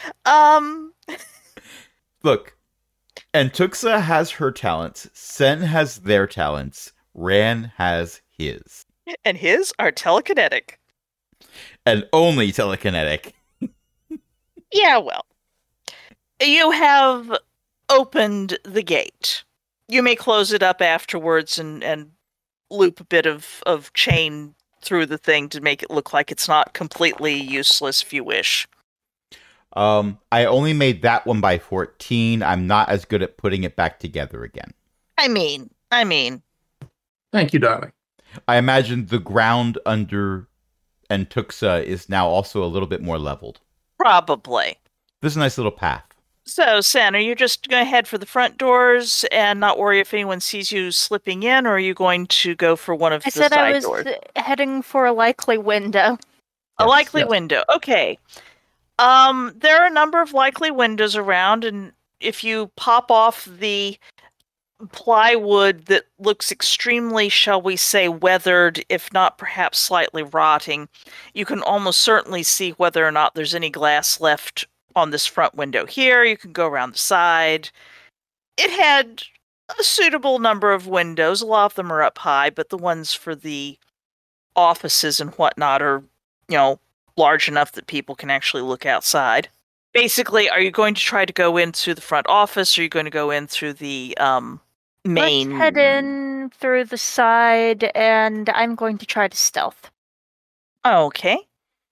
Look, Antuxa has her talents. Sen has their talents. Ran has his. And his are telekinetic. And only telekinetic. Yeah, well. You have opened the gate. You may close it up afterwards and loop a bit of chain through the thing to make it look like it's not completely useless if you wish. I only made that one by 14. I'm not as good at putting it back together again. I mean. Thank you, darling. I imagine the ground under Antuxa is now also a little bit more leveled. Probably. There's a nice little path. So, Sen, are you just going to head for the front doors and not worry if anyone sees you slipping in, or are you going to go for one of I the said side I was doors? heading for a likely window. A Yes, likely yes. window. Okay. There are a number of likely windows around, and if you pop off the plywood that looks extremely, shall we say, weathered, if not perhaps slightly rotting, you can almost certainly see whether or not there's any glass left on this front window here. You can go around the side. It had a suitable number of windows. A lot of them are up high, but the ones for the offices and whatnot are, large enough that people can actually look outside. Basically, are you going to try to go in through the front office, or are you going to go in through the main? Let's head in through the side, and I'm going to try to stealth. Okay.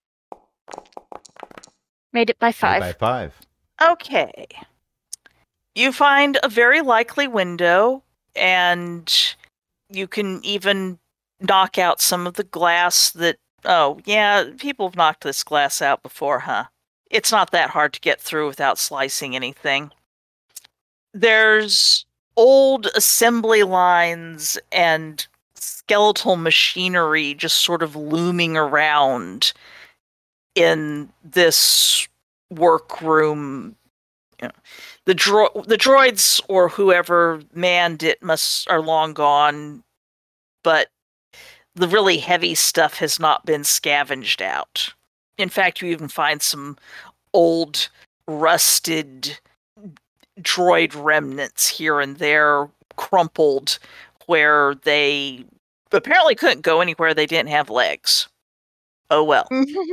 Made it by 5. By 5. Okay. You find a very likely window, and you can even knock out some of the glass that, oh, yeah, people have knocked this glass out before, huh? It's not that hard to get through without slicing anything. There's old assembly lines and skeletal machinery just sort of looming around in this workroom. You know, the droids or whoever manned it are long gone, but the really heavy stuff has not been scavenged out. In fact, you even find some old, rusted droid remnants here and there, crumpled, where they apparently couldn't go anywhere they didn't have legs. Oh well.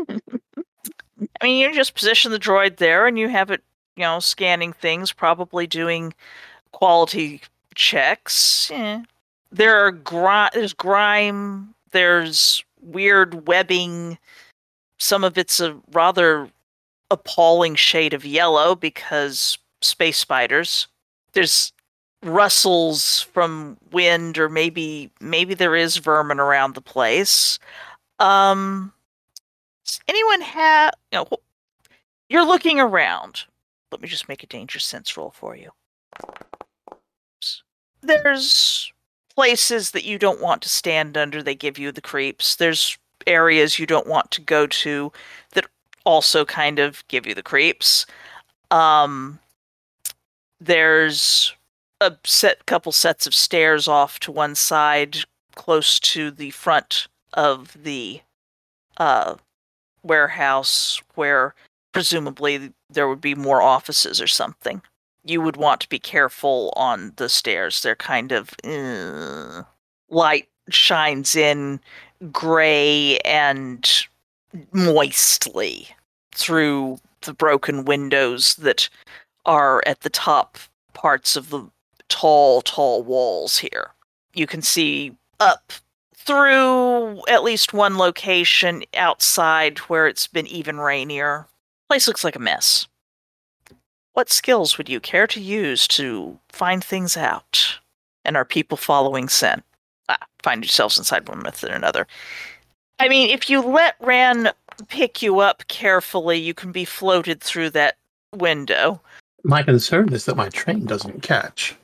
I mean, you just position the droid there and you have it, scanning things, probably doing quality checks. There's grime, there's weird webbing. Some of it's a rather appalling shade of yellow because space spiders. There's rustles from wind, or maybe there is vermin around the place. Does anyone have, you're looking around. Let me just make a danger sense roll for you. There's places that you don't want to stand under, they give you the creeps. There's areas you don't want to go to that also kind of give you the creeps. There's a couple sets of stairs off to one side, close to the front of the warehouse, where presumably there would be more offices or something. You would want to be careful on the stairs. They're kind of light shines in gray and moistly through the broken windows that are at the top parts of the tall walls here. You can see up through at least one location outside where it's been even rainier. Place looks like a mess. What skills would you care to use to find things out? And are people following Sen? Find yourselves inside one method or another. I mean, if you let Ran pick you up carefully, you can be floated through that window. My concern is that my train doesn't catch.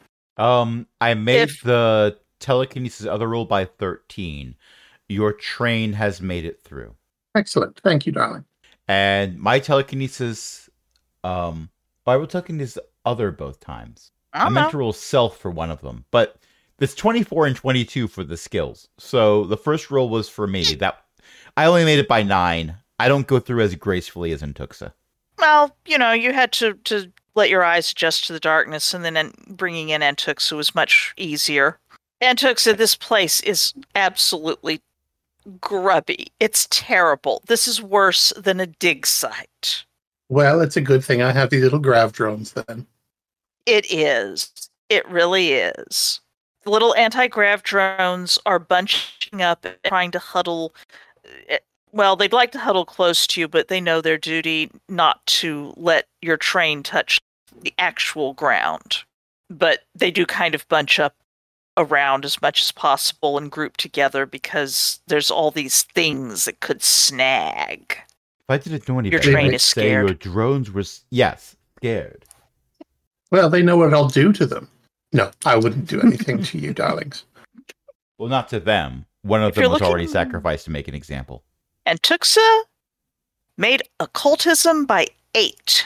I made the telekinesis other roll by 13. Your train has made it through. Excellent. Thank you, darling. And my telekinesis, I rolled telekinesis other both times. I meant to roll self for one of them, but there's 24 and 22 for the skills. So the first roll was for me. That I only made it by 9. I don't go through as gracefully as Antuxa. Well, you had to let your eyes adjust to the darkness, and then bringing in Antuxa was much easier. Antuxa, this place is absolutely grubby. It's terrible. This is worse than a dig site. Well, it's a good thing I have these little grav drones then. It is. It really is. The little anti-grav drones are bunching up and trying to huddle. Well, they'd like to huddle close to you, but they know their duty not to let your train touch the actual ground. But they do kind of bunch up around as much as possible and group together because there's all these things that could snag. If I didn't know any Your better, train I'd is say scared. your drones were, scared. Well, they know what I'll do to them. No, I wouldn't do anything to you, darlings. Well, not to them. One of If them you're was already looking- sacrificed to make an example. Antuxa made occultism by 8.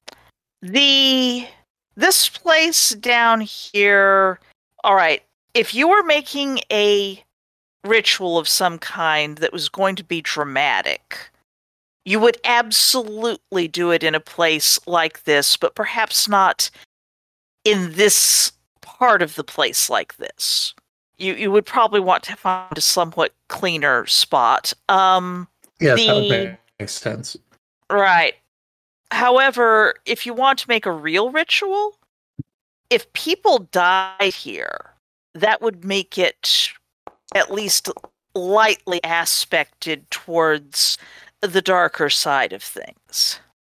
This place down here, all right, if you were making a ritual of some kind that was going to be dramatic, you would absolutely do it in a place like this, but perhaps not in this part of the place like this. You would probably want to find a somewhat cleaner spot. Yes, that would make sense. Right. However, if you want to make a real ritual, if people died here, that would make it at least lightly aspected towards the darker side of things.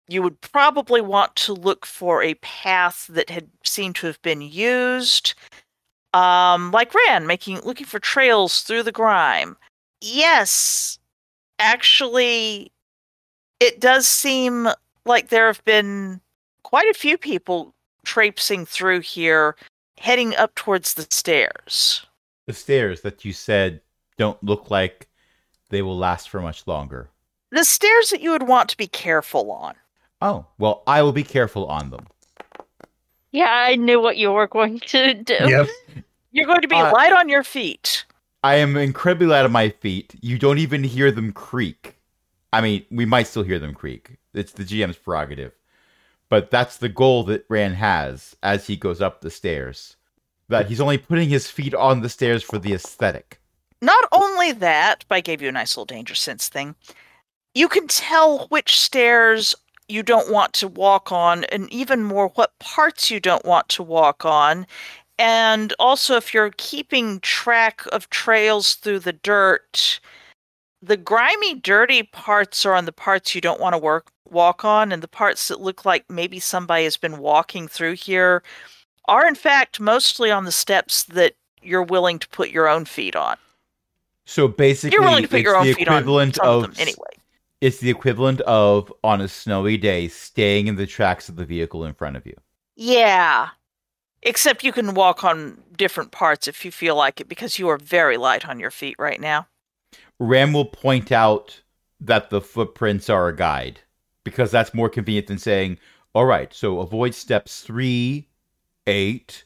you would probably want to look for a path that had seemed to have been used. Like Ran, looking for trails through the grime. Yes, actually, it does seem like there have been quite a few people traipsing through here, heading up towards the stairs. The stairs that you said don't look like they will last for much longer. The stairs that you would want to be careful on. Oh, well, I will be careful on them. Yeah, I knew what you were going to do. Yep. You're going to be light on your feet. I am incredibly light on my feet. You don't even hear them creak. I mean, we might still hear them creak. It's the GM's prerogative. But that's the goal that Ran has as he goes up the stairs. That he's only putting his feet on the stairs for the aesthetic. Not only that, but I gave you a nice little danger sense thing. You can tell which stairs you don't want to walk on, and even more what parts you don't want to walk on. And also, if you're keeping track of trails through the dirt, the grimy, dirty parts are on the parts you don't want to walk on, and the parts that look like maybe somebody has been walking through here are, in fact, mostly on the steps that you're willing to put your own feet on. So basically, you're willing to put your own feet on some of them anyway. It's the equivalent of, on a snowy day, staying in the tracks of the vehicle in front of you. Yeah. Except you can walk on different parts if you feel like it, because you are very light on your feet right now. Ram will point out that the footprints are a guide, because that's more convenient than saying, all right, so avoid steps 3, 8,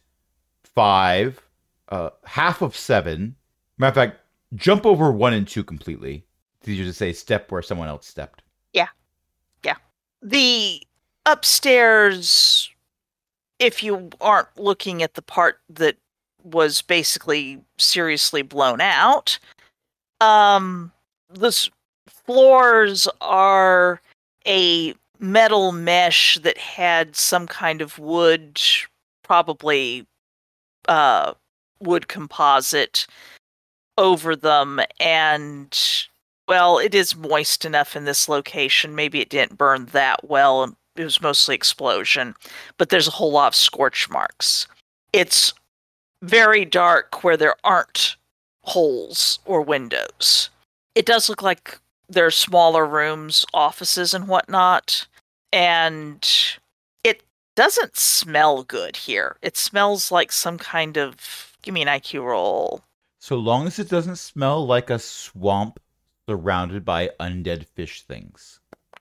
5, half of 7. Matter of fact, jump over 1 and 2 completely. It's easier to say step where someone else stepped. Yeah. Yeah. The upstairs, if you aren't looking at the part that was basically seriously blown out, the floors are a metal mesh that had some kind of wood, probably wood composite over them, and well, it is moist enough in this location. Maybe it didn't burn that well. It was mostly explosion, but there's a whole lot of scorch marks. It's very dark where there aren't holes or windows. It does look like there are smaller rooms, offices, and whatnot, and it doesn't smell good here. It smells like some kind of... Give me an IQ roll. So long as it doesn't smell like a swamp surrounded by undead fish things.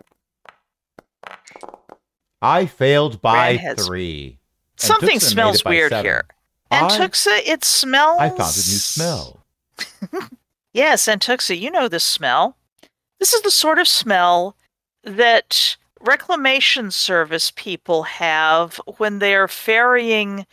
I failed by 3. Something smells weird 7. here. Antuxa, it smells... I found a new smell. Yes, Antuxa, you know this smell. This is the sort of smell that reclamation service people have when they're ferrying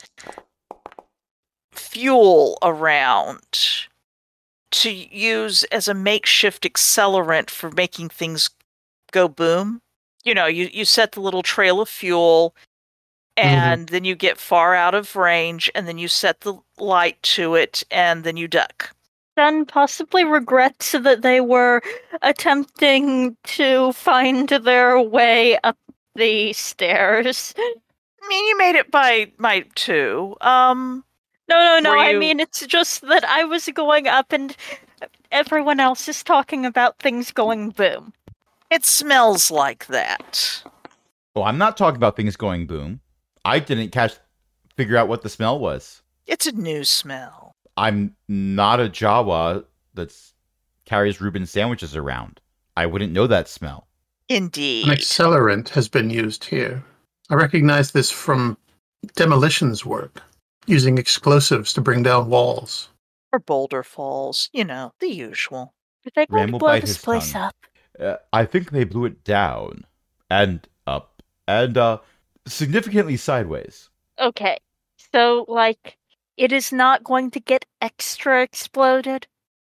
fuel around to use as a makeshift accelerant for making things go boom. You know, you set the little trail of fuel, and then you get far out of range, and then you set the light to it, and then you duck. Then possibly regrets that they were attempting to find their way up the stairs. I mean, you made it by 2. No. I mean, it's just that I was going up and everyone else is talking about things going boom. It smells like that. Oh, I'm not talking about things going boom. I didn't figure out what the smell was. It's a new smell. I'm not a Jawa that carries Reuben sandwiches around. I wouldn't know that smell. Indeed. An accelerant has been used here. I recognize this from demolitions work, using explosives to bring down walls. Or boulder falls. You know, the usual. Are they going Ram to will blow bite this his place tongue. up? I think they blew it down and up and significantly sideways. Okay, so, like, it is not going to get extra exploded?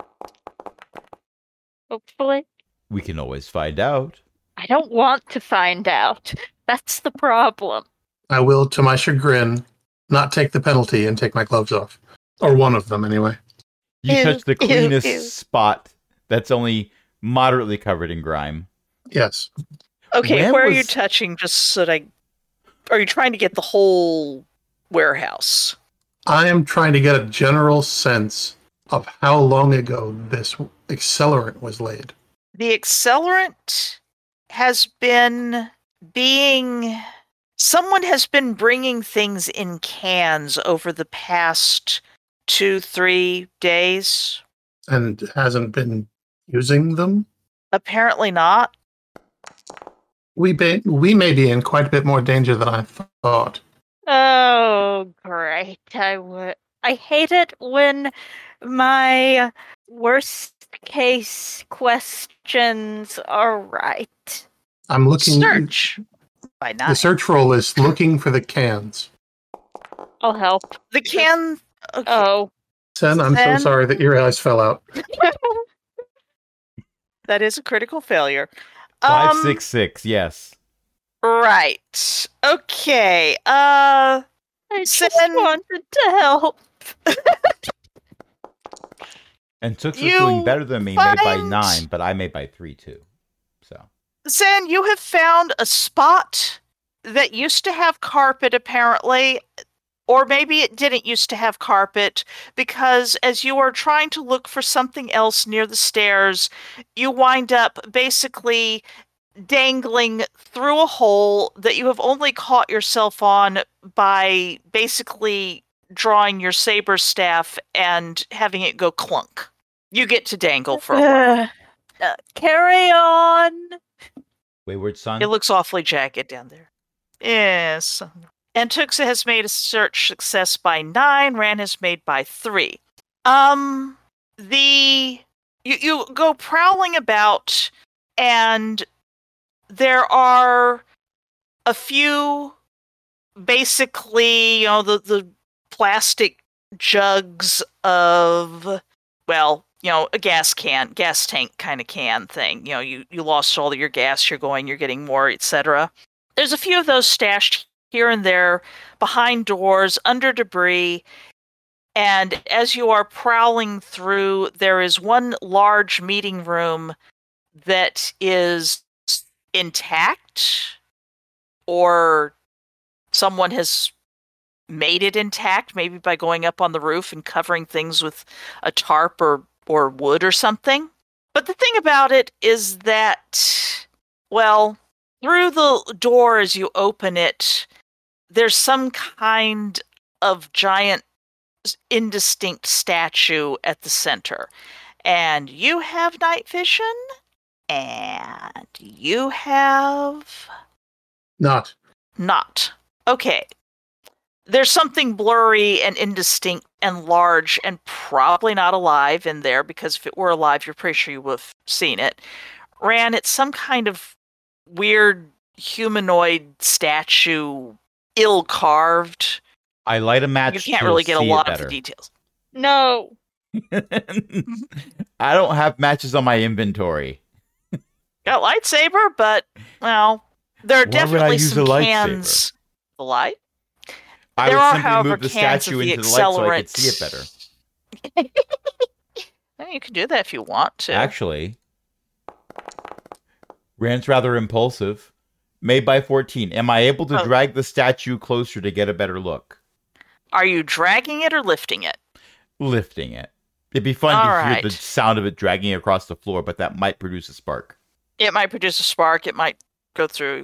Hopefully. We can always find out. I don't want to find out. That's the problem. I will, to my chagrin, not take the penalty and take my gloves off. Or one of them, anyway. You touch the cleanest spot that's only moderately covered in grime. Yes. Okay, When where are you was- touching? Just so that are you trying to get the whole warehouse? I am trying to get a general sense of how long ago this accelerant was laid. The accelerant has been being. Someone has been bringing things in cans over the past 2-3 days. And hasn't been using them. Apparently not. We may be in quite a bit more danger than I thought. Oh, great. I hate it when my worst case questions are right. I'm looking. Search by 9. The search roll is looking for the cans. I'll help. The can. Okay. Oh. Sen, I'm so Sen? sorry that your eyes fell out. That is a critical failure. 566, yes. Right. Okay. I just Sen- wanted to help. And Tooks was You doing better than me, made by find- 9, but I made by 3 too. So Zen, you have found a spot that used to have carpet, apparently, or maybe it didn't used to have carpet, because as you are trying to look for something else near the stairs, you wind up basically dangling through a hole that you have only caught yourself on by basically drawing your saber staff and having it go clunk. You get to dangle for a while. Carry on. Wayward Son. It looks awfully jagged down there. Yes. And Tuxa has made a search success by 9. Ran has made by 3. You go prowling about, and there are a few, basically, the plastic jugs of, well, a gas tank kind of can thing. You lost all of your gas, you're getting more, etc. There's a few of those stashed here and there, behind doors, under debris, and as you are prowling through, there is one large meeting room that is intact, or someone has made it intact, maybe by going up on the roof and covering things with a tarp or wood or something. But the thing about it is that, well, through the door as you open it, there's some kind of giant, indistinct statue at the center. And you have night vision, and you have Not. not. Okay. There's something blurry and indistinct and large and probably not alive in there, because if it were alive, you're pretty sure you would have seen it. Ran, it's some kind of weird humanoid statue, ill-carved. I light a match. You can't to really get a see it lot of the better. details. No. I don't have matches on my inventory. Got lightsaber, but, well, there are Why would I definitely use some a lightsaber? cans. The light? I There would are, simply however, move the cans statue of the into the light so I could accelerant. see it better. Well, you can do that if you want to. Actually, Rand's rather impulsive. Made by 14. Am I able to Oh. drag the statue closer to get a better look? Are you dragging it or lifting it? Lifting it. It'd be fun All to hear right. the sound of it dragging across the floor, but that might produce a spark. It might produce a spark. It might go through.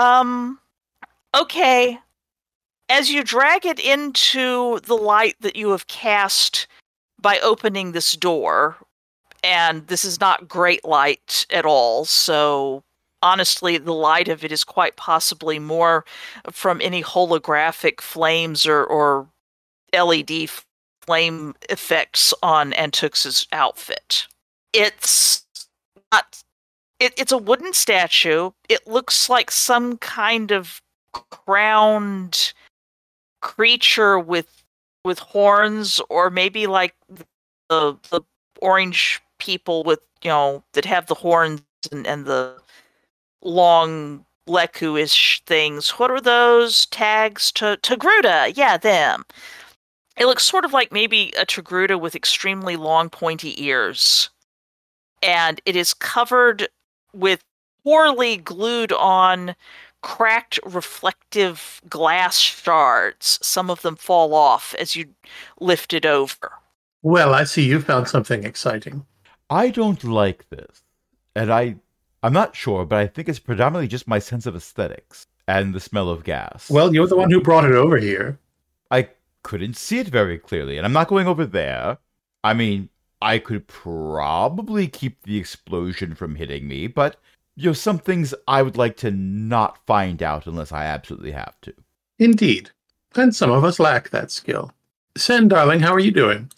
Okay. As you drag it into the light that you have cast by opening this door, and this is not great light at all, so honestly, the light of it is quite possibly more from any holographic flames or LED flame effects on Antux's outfit. It's not. It's a wooden statue. It looks like some kind of crowned creature with horns, or maybe like the orange people with that have the horns and the long Leku-ish things. What are those tags? Togruta, yeah, them. It looks sort of like maybe a Togruta with extremely long pointy ears, and it is covered with poorly glued on cracked reflective glass shards. Some of them fall off as you lift it over. Well, I see you found something exciting. I don't like this. And I'm not sure, but I think it's predominantly just my sense of aesthetics and the smell of gas. Well, you're the one who brought it over here. I couldn't see it very clearly, and I'm not going over there. I mean, I could probably keep the explosion from hitting me, but some things I would like to not find out unless I absolutely have to. Indeed. And some of us lack that skill. Sen, darling, how are you doing?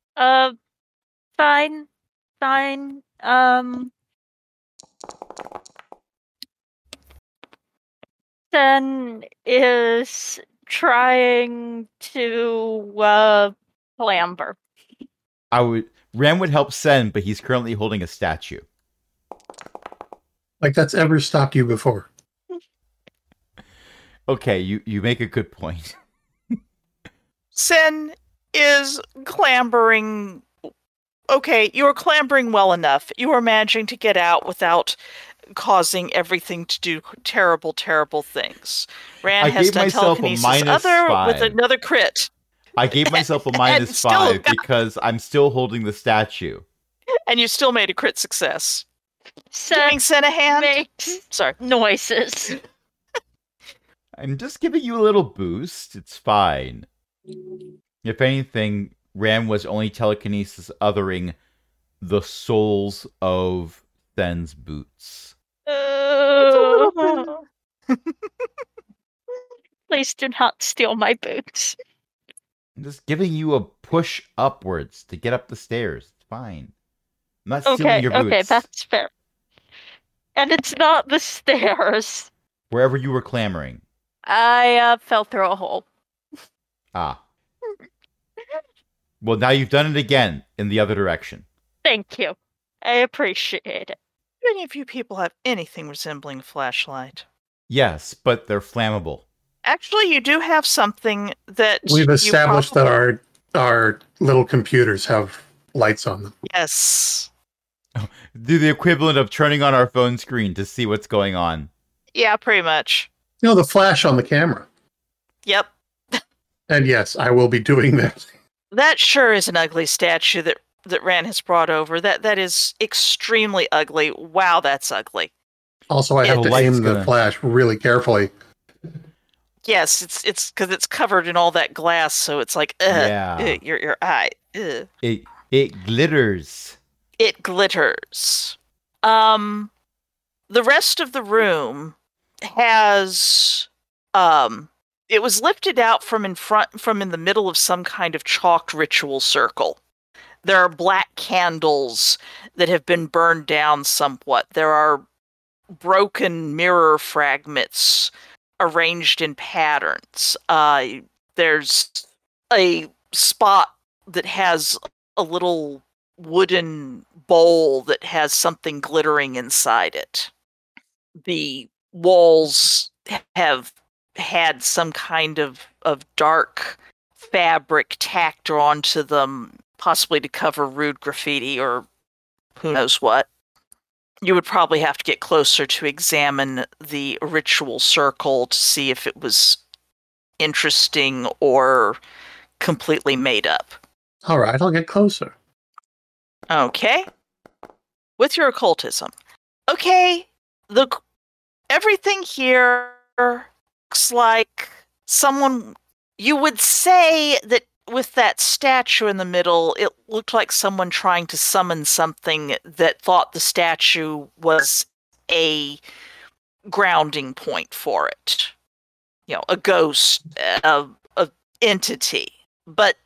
Fine. Sen is trying to clamber. Ram would help Sen, but he's currently holding a statue. Like that's ever stopped you before. Okay, you make a good point. Sen is clambering. Okay, you are clambering well enough. You are managing to get out without causing everything to do terrible, terrible things. Rand has done telekinesis with another crit. I gave myself a -5 because I'm still holding the statue. And you still made a crit success. Sen Sen a hand? makes Sorry. noises. I'm just giving you a little boost. It's fine. If anything, Ram was only telekinesis othering the soles of Sen's boots. Please do not steal my boots. I'm just giving you a push upwards to get up the stairs. It's fine. I'm not stealing your boots. Okay, that's fair. And it's not the stairs. Wherever you were clamoring. I fell through a hole. Ah. Well, now you've done it again in the other direction. Thank you. I appreciate it. Do any of you people have anything resembling a flashlight? Yes, but they're flammable. Actually, you do have something that we've established that our little computers have lights on them. Yes. Do the equivalent of turning on our phone screen to see what's going on. Yeah, pretty much. The flash on the camera. Yep. And yes, I will be doing that. That sure is an ugly statue that Rand has brought over. That is extremely ugly. Wow, that's ugly. Also, I have to aim the flash really carefully. Yes, it's because it's covered in all that glass, so it's like, your eye. Ugh. It glitters. It glitters. The rest of the room has it was lifted out from in the middle of some kind of chalked ritual circle. There are black candles that have been burned down somewhat. There are broken mirror fragments arranged in patterns. There's a spot that has a little wooden bowl that has something glittering inside it. The walls have had some kind of dark fabric tacked onto them, possibly to cover rude graffiti or who knows what. You would probably have to get closer to examine the ritual circle to see if it was interesting or completely made up. All right, I'll get closer. Okay. With your occultism. Okay, everything here looks like someone... You would say that with that statue in the middle, it looked like someone trying to summon something that thought the statue was a grounding point for it. A ghost, a entity. But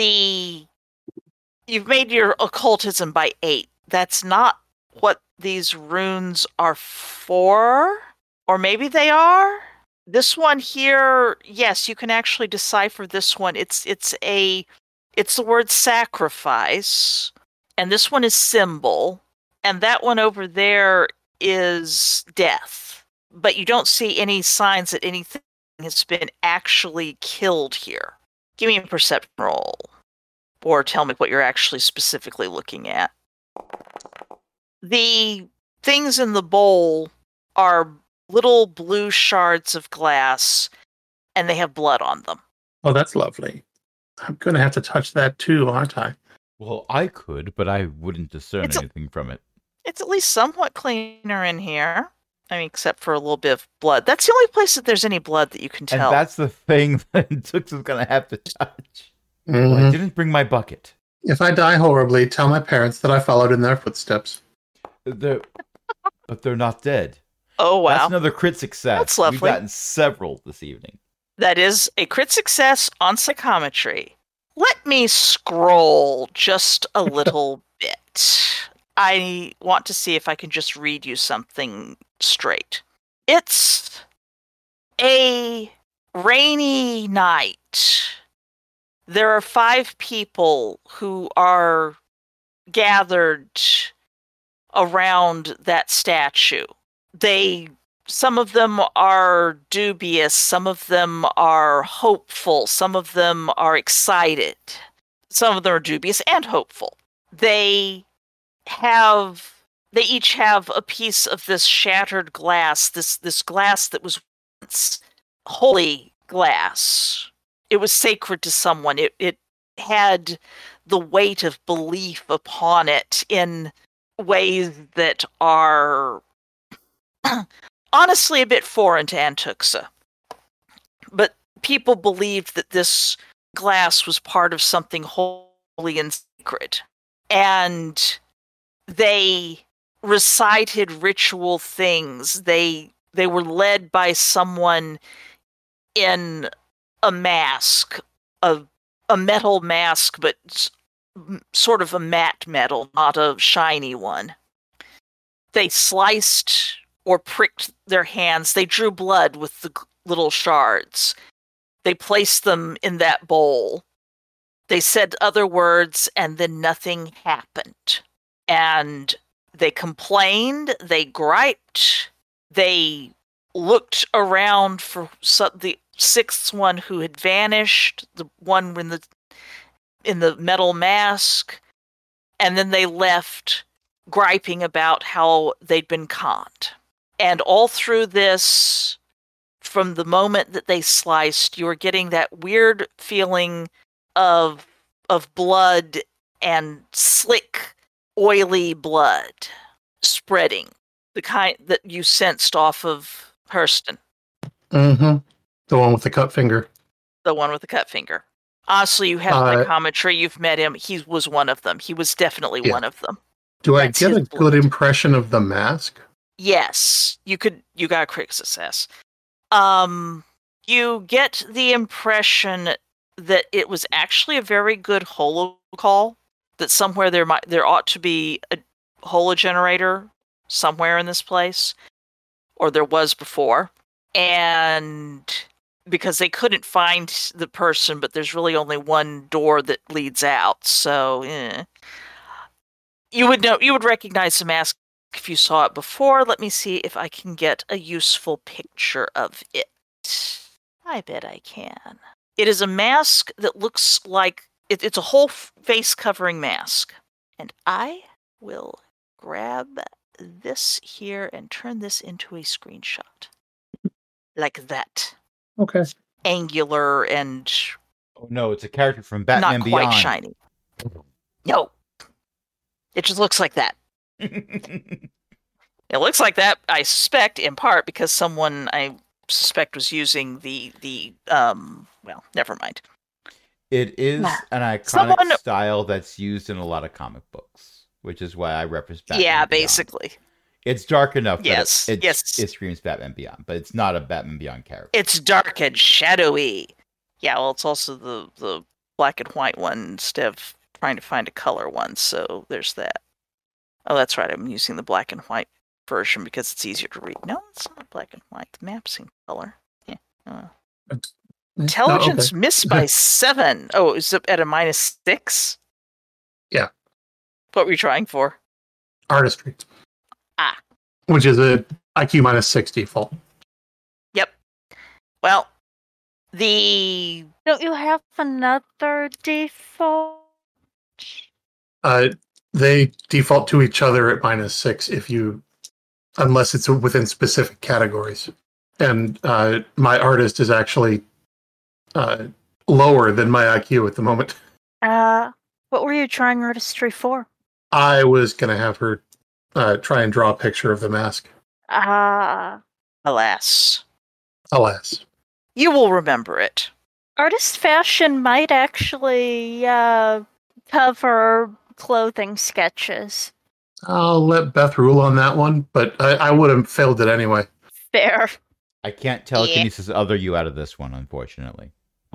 you've made your occultism by 8. That's not what these runes are for. Or maybe they are? This one here, yes, you can actually decipher this one. It's the word sacrifice, and this one is symbol, and that one over there is death. But you don't see any signs that anything has been actually killed here. Give me a perception roll, or tell me what you're actually specifically looking at. The things in the bowl are little blue shards of glass, and they have blood on them. Oh, that's lovely. I'm going to have to touch that too, aren't I? Well, I could, but I wouldn't discern anything from it. It's at least somewhat cleaner in here. I mean, except for a little bit of blood. That's the only place that there's any blood that you can tell. And that's the thing that Tux is going to have to touch. Mm-hmm. Well, I didn't bring my bucket. If I die horribly, tell my parents that I followed in their footsteps. But they're not dead. Oh, wow. That's another crit success. That's lovely. We've gotten several this evening. That is a crit success on psychometry. Let me scroll just a little bit. I want to see if I can just read you something straight. It's a rainy night. There are 5 people who are gathered around that statue. Some of them are dubious, some of them are hopeful, some of them are excited, some of them are dubious and hopeful. They each have a piece of this shattered glass, this glass that was once holy glass. It was sacred to someone. It had the weight of belief upon it in ways that are honestly a bit foreign to Antuxa. But people believed that this glass was part of something holy and sacred. And they recited ritual things. They were led by someone in a mask, a metal mask, but sort of a matte metal, not a shiny one. They sliced or pricked their hands. They drew blood with the little shards. They placed them in that bowl. They said other words, and then nothing happened. And they complained, they griped, they looked around for the 6th one who had vanished, the one in the metal mask, and then they left griping about how they'd been conned. And all through this, from the moment that they sliced, you were getting that weird feeling of blood and slick, oily blood spreading, the kind that you sensed off of Hurston. Mm-hmm. The one with the cut finger. The one with the cut finger. Honestly, you have psychometry. You've met him. He was one of them. He was definitely one of them. Do I get a good impression of the mask? Yes, you got a crit success. You get the impression that it was actually a very good holocall. That somewhere there ought to be a hologenerator somewhere in this place, or there was before, and because they couldn't find the person, but there's really only one door that leads out, so you would recognize the mask if you saw it before. Let me see if I can get a useful picture of it. I bet I can. It is a mask that looks like it's a whole face covering mask. And I will grab this here and turn this into a screenshot. Like that. Okay. Angular and... Oh no, it's a character from Batman Beyond. Not quite shiny. No. It just looks like that. It looks like that, I suspect, in part because someone I suspect was using the well, never mind. It is an iconic style that's used in a lot of comic books, which is why I reference Batman Beyond. Basically. It's dark enough that it screams Batman Beyond, but it's not a Batman Beyond character. It's dark and shadowy. Yeah, well, it's also the black and white one instead of trying to find a color one, so there's that. Oh, that's right, I'm using the black and white version because it's easier to read. No, it's not black and white. The map's in color. Yeah. Intelligence missed by 7. Oh, is it at a -6? Yeah. What were you trying for? Artistry. Which is a IQ -6 default. Yep. Well, Don't you have another default? They default to each other at -6 if you unless it's within specific categories. And my artist is actually lower than my IQ at the moment. What were you trying artistry for? I was going to have her try and draw a picture of the mask. Alas. Alas. You will remember it. Artist fashion might actually cover clothing sketches. I'll let Beth rule on that one, but I would have failed it anyway. Fair. I can't telekinesis other you out of this one, unfortunately.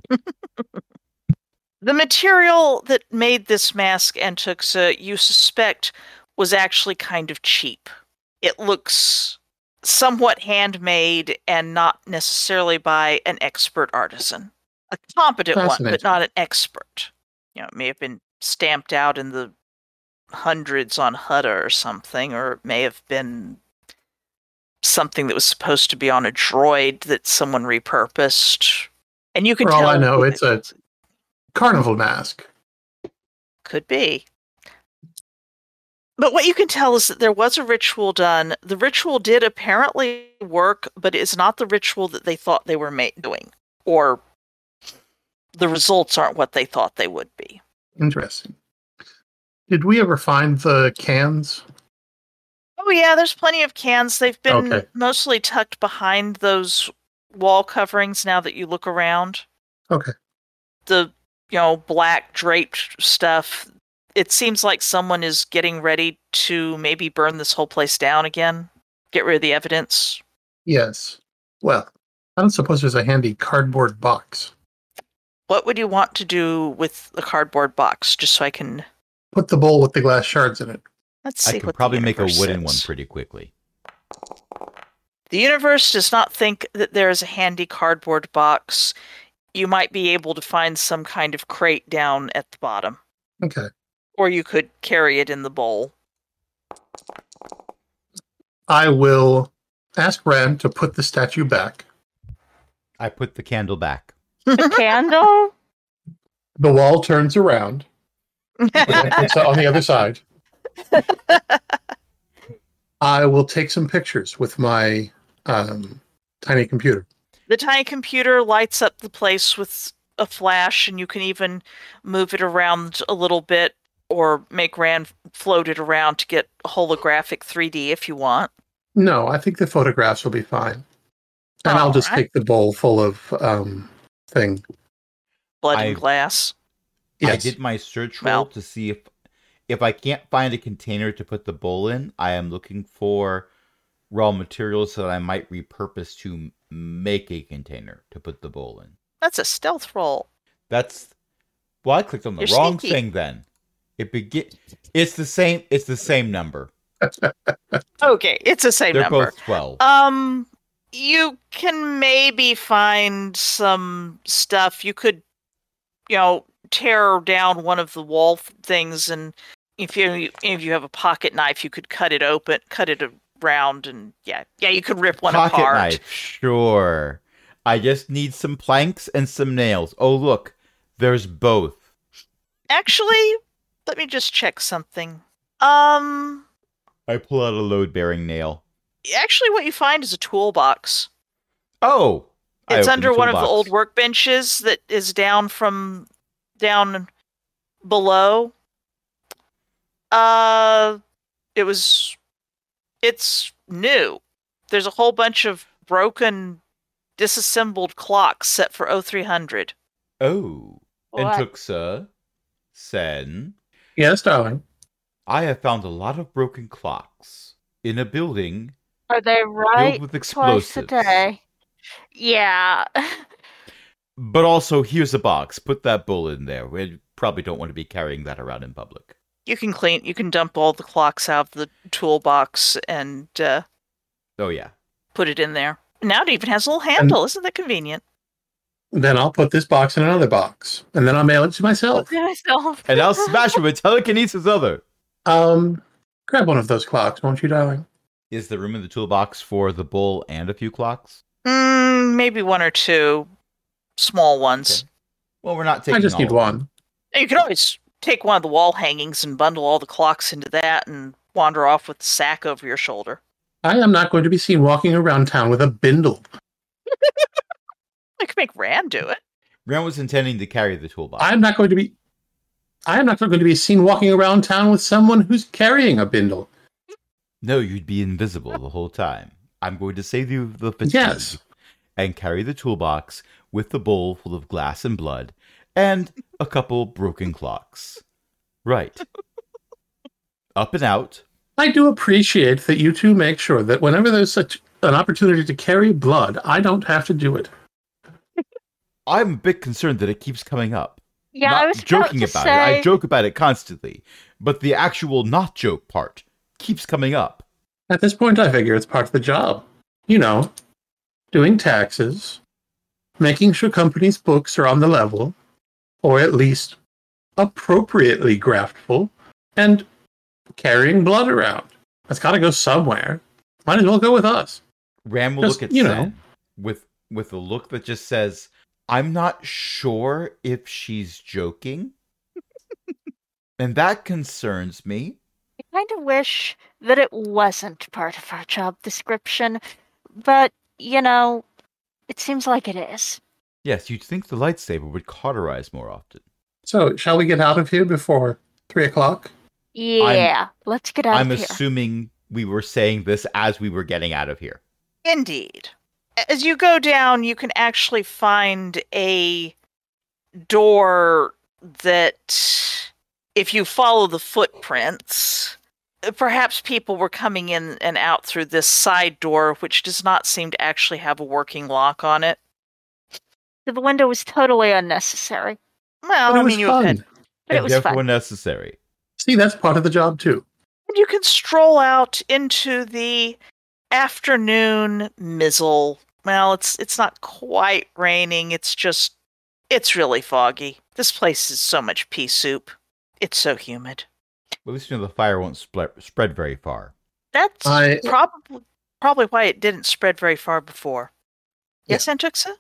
The material that made this mask, Antuxa, you suspect was actually kind of cheap. It looks somewhat handmade and not necessarily by an expert artisan. A competent one, but not an expert. It may have been stamped out in the hundreds on Hutta or something, or it may have been something that was supposed to be on a droid that someone repurposed. And you can tell. For all I know, it's a carnival mask. Could be. But what you can tell is that there was a ritual done. The ritual did apparently work, but it's not the ritual that they thought they were doing. Or the results aren't what they thought they would be. Interesting. Did we ever find the cans? Oh yeah, there's plenty of cans. They've been mostly tucked behind those wall coverings now that you look around. Okay. The, black draped stuff, it seems like someone is getting ready to maybe burn this whole place down again. Get rid of the evidence. Yes. Well, I don't suppose there's a handy cardboard box. What would you want to do with the cardboard box, just so I can... Put the bowl with the glass shards in it. Let's see. I could probably make a wooden one pretty quickly. The universe does not think that there is a handy cardboard box. You might be able to find some kind of crate down at the bottom. Okay. Or you could carry it in the bowl. I will ask Ren to put the statue back. I put the candle back. The candle? The wall turns around. It's on the other side. I will take some pictures with my tiny computer. The tiny computer lights up the place with a flash, and you can even move it around a little bit or make Rand float it around to get holographic 3D if you want. No, I think the photographs will be fine. And I'll just take the bowl full of thing. Blood and glass. Yes. I did my search roll to see if I can't find a container to put the bowl in, I am looking for raw materials that I might repurpose to make a container to put the bowl in. That's a stealth roll. I clicked on the wrong thing then. It's the same number. Okay, it's the same number. They're both 12. You can maybe find some stuff. You could, tear down one of the wall things, and if you have a pocket knife, you could cut it around, and you could rip one apart. Pocket knife, sure. I just need some planks and some nails. Oh, look, there's both. Actually, let me just check something. I pull out a load-bearing nail. Actually, what you find is a toolbox. Oh! It's under one of the old workbenches that is down below. It's new. There's a whole bunch of broken, disassembled clocks set for 0300. Oh. Antuxa, Sen. Yes, darling. I have found a lot of broken clocks in a building. Are they right filled with explosives. twice a day? Yeah. But also, here's a box. Put that bull in there. We probably don't want to be carrying that around in public. You can dump all the clocks out of the toolbox and oh yeah, put it in there. Now it even has a little handle. Isn't that convenient? Then I'll put this box in another box, and then I'll mail it to myself. And I'll smash it with telekinesis other. Grab one of those clocks, won't you, darling? Is there room in the toolbox for the bull and a few clocks? Maybe one or two small ones. Okay. Well, we're not taking. I just need one. You can always take one of the wall hangings and bundle all the clocks into that and wander off with the sack over your shoulder. I am not going to be seen walking around town with a bindle. I could make Rand do it. Rand was intending to carry the toolbox. I am not going to be seen walking around town with someone who's carrying a bindle. No, you'd be invisible the whole time. I'm going to save you the fatigue. Yes. And carry the toolbox with the bowl full of glass and blood and a couple broken clocks. Right. Up and out. I do appreciate that you two make sure that whenever there's such an opportunity to carry blood, I don't have to do it. I'm a bit concerned that it keeps coming up. Yeah, Not I was joking about to about say, it. I joke about it constantly. But the actual not joke part keeps coming up. At this point, I figure it's part of the job. You know, doing taxes, making sure companies' books are on the level, or at least appropriately graftful, and carrying blood around. That's got to go somewhere. Might as well go with us. Ram will Just, look at you Sen with a look that just says, I'm not sure if she's joking. And that concerns me. I kind of wish that it wasn't part of our job description, but, you know, it seems like it is. Yes, you'd think the lightsaber would cauterize more often. So, shall we get out of here before 3 o'clock? Yeah, let's get out I'm of here. assuming we were saying this as we were getting out of here. Indeed. As you go down, you can actually find a door that, if you follow the footprints, perhaps people were coming in and out through this side door, which does not seem to actually have a working lock on it. The window was totally unnecessary, Well, But it I was mean, you fun. had, but it And was therefore fun. necessary. See, that's part of the job, too. and you can stroll out into the afternoon mizzle. Well, it's not quite raining. It's really foggy. This place is so much pea soup. It's so humid. At least you know the fire won't spread very far. That's I- probably why it didn't spread very far before. Yes, Antuxa?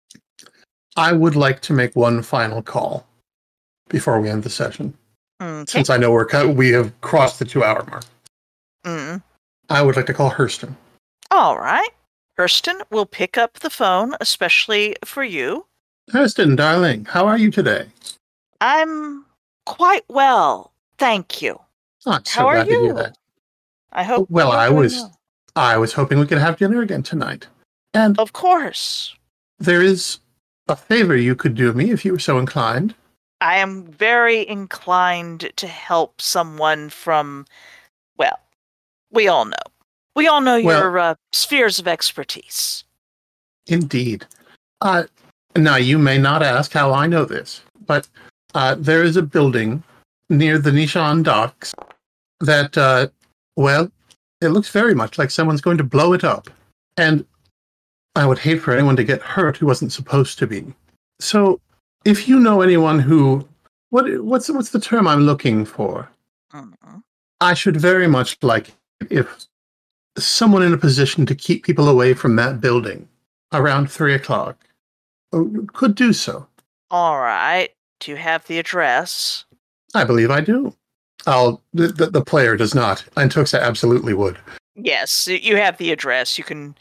I would like to make one final call before we end the session. Okay. Since I know we have crossed the 2-hour mark. Mm. I would like to call Hurston. All right. Hurston will pick up the phone, especially for you. Hurston, darling, how are you today? I'm quite well, thank you. Oh, I'm so How are glad to hear you? that. I hope. Well, you're I doing was- well. I was hoping we could have dinner again tonight. And Of course. there is a favor you could do me if you were so inclined. I am very inclined to help someone from, well, we all know. We all know Well- your spheres of expertise. Indeed. Now, you may not ask how I know this, but there is a building near the Nishan docks that, well, it looks very much like someone's going to blow it up. And I would hate for anyone to get hurt who wasn't supposed to be. So, if you know anyone who... What's the term I'm looking for? Mhm. I should very much like it if someone in a position to keep people away from that building around 3 o'clock could do so. All right. Do you have the address? I believe I do. The player does not. Antuxa absolutely would. Yes, you have the address. You can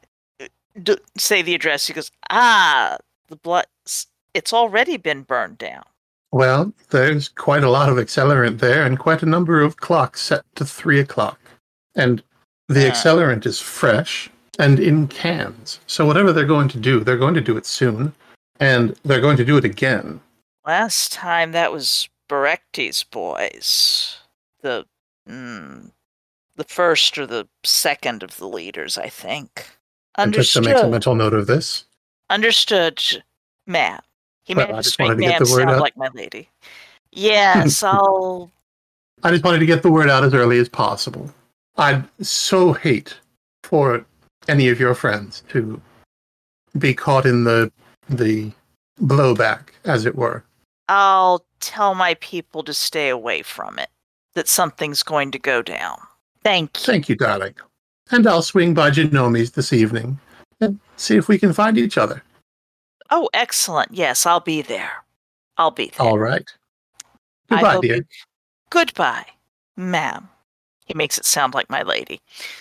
say the address. He goes, the blood. It's already been burned down. Well, there's quite a lot of accelerant there and quite a number of clocks set to 3 o'clock. And the accelerant is fresh and in cans. So whatever they're going to do it soon. And they're going to do it again. Last time that was Berecti's boys. The first or the second of the leaders, I think. Antuxa makes a mental note of this. Understood, ma'am. He Well, I managed just to make wanted to get ma'am the word sound out. like my lady. Yes, I'll... I just wanted to get the word out as early as possible. I'd so hate for any of your friends to be caught in the blowback, as it were. I'll tell my people to stay away from it. That something's going to go down. Thank you. Thank you, darling. And I'll swing by Genomi's this evening and see if we can find each other. Oh, excellent. Yes, I'll be there. I'll be there. All right. I Goodbye, hope dear. you- Goodbye, ma'am. He makes it sound like my lady.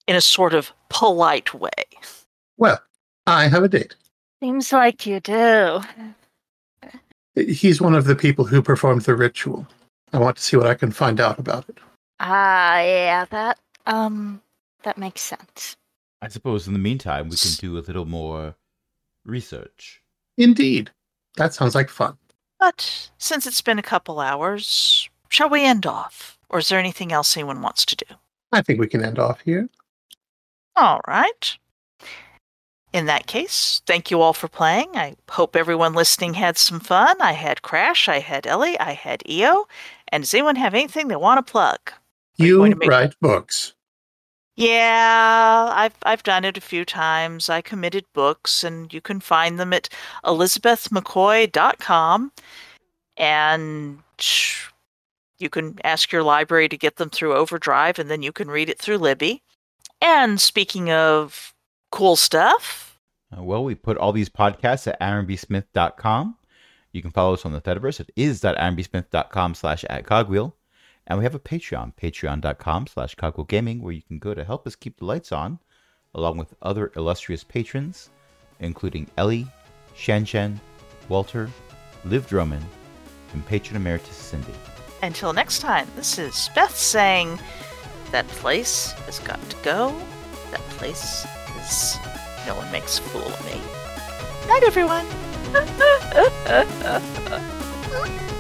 in a sort of polite way. Well, I have a date. Seems like you do. He's one of the people who performed the ritual. I want to see what I can find out about it. Yeah, that makes sense. I suppose in the meantime, we can do a little more research. Indeed. That sounds like fun. But since it's been a couple hours, shall we end off? Or is there anything else anyone wants to do? I think we can end off here. All right. In that case, thank you all for playing. I hope everyone listening had some fun. I had Crash, I had Ellie, I had EO. And does anyone have anything they want to plug? You write books. Yeah, I've done it a few times. I committed books, and you can find them at elizabethmccoy.com. And you can ask your library to get them through Overdrive, and then you can read it through Libby. And speaking of cool stuff... well, we put all these podcasts at aaronbsmith.com. You can follow us on the Thediverse. It is aaronbsmith.com/@cogwheel. And we have a Patreon, patreon.com/cogwheelgaming, where you can go to help us keep the lights on, along with other illustrious patrons, including Ellie, Shen, Walter, Liv Drummond, and Patron Emeritus Cindy. Until next time, this is Beth saying, that place has got to go. That place is... No one makes a fool of me. Night, everyone.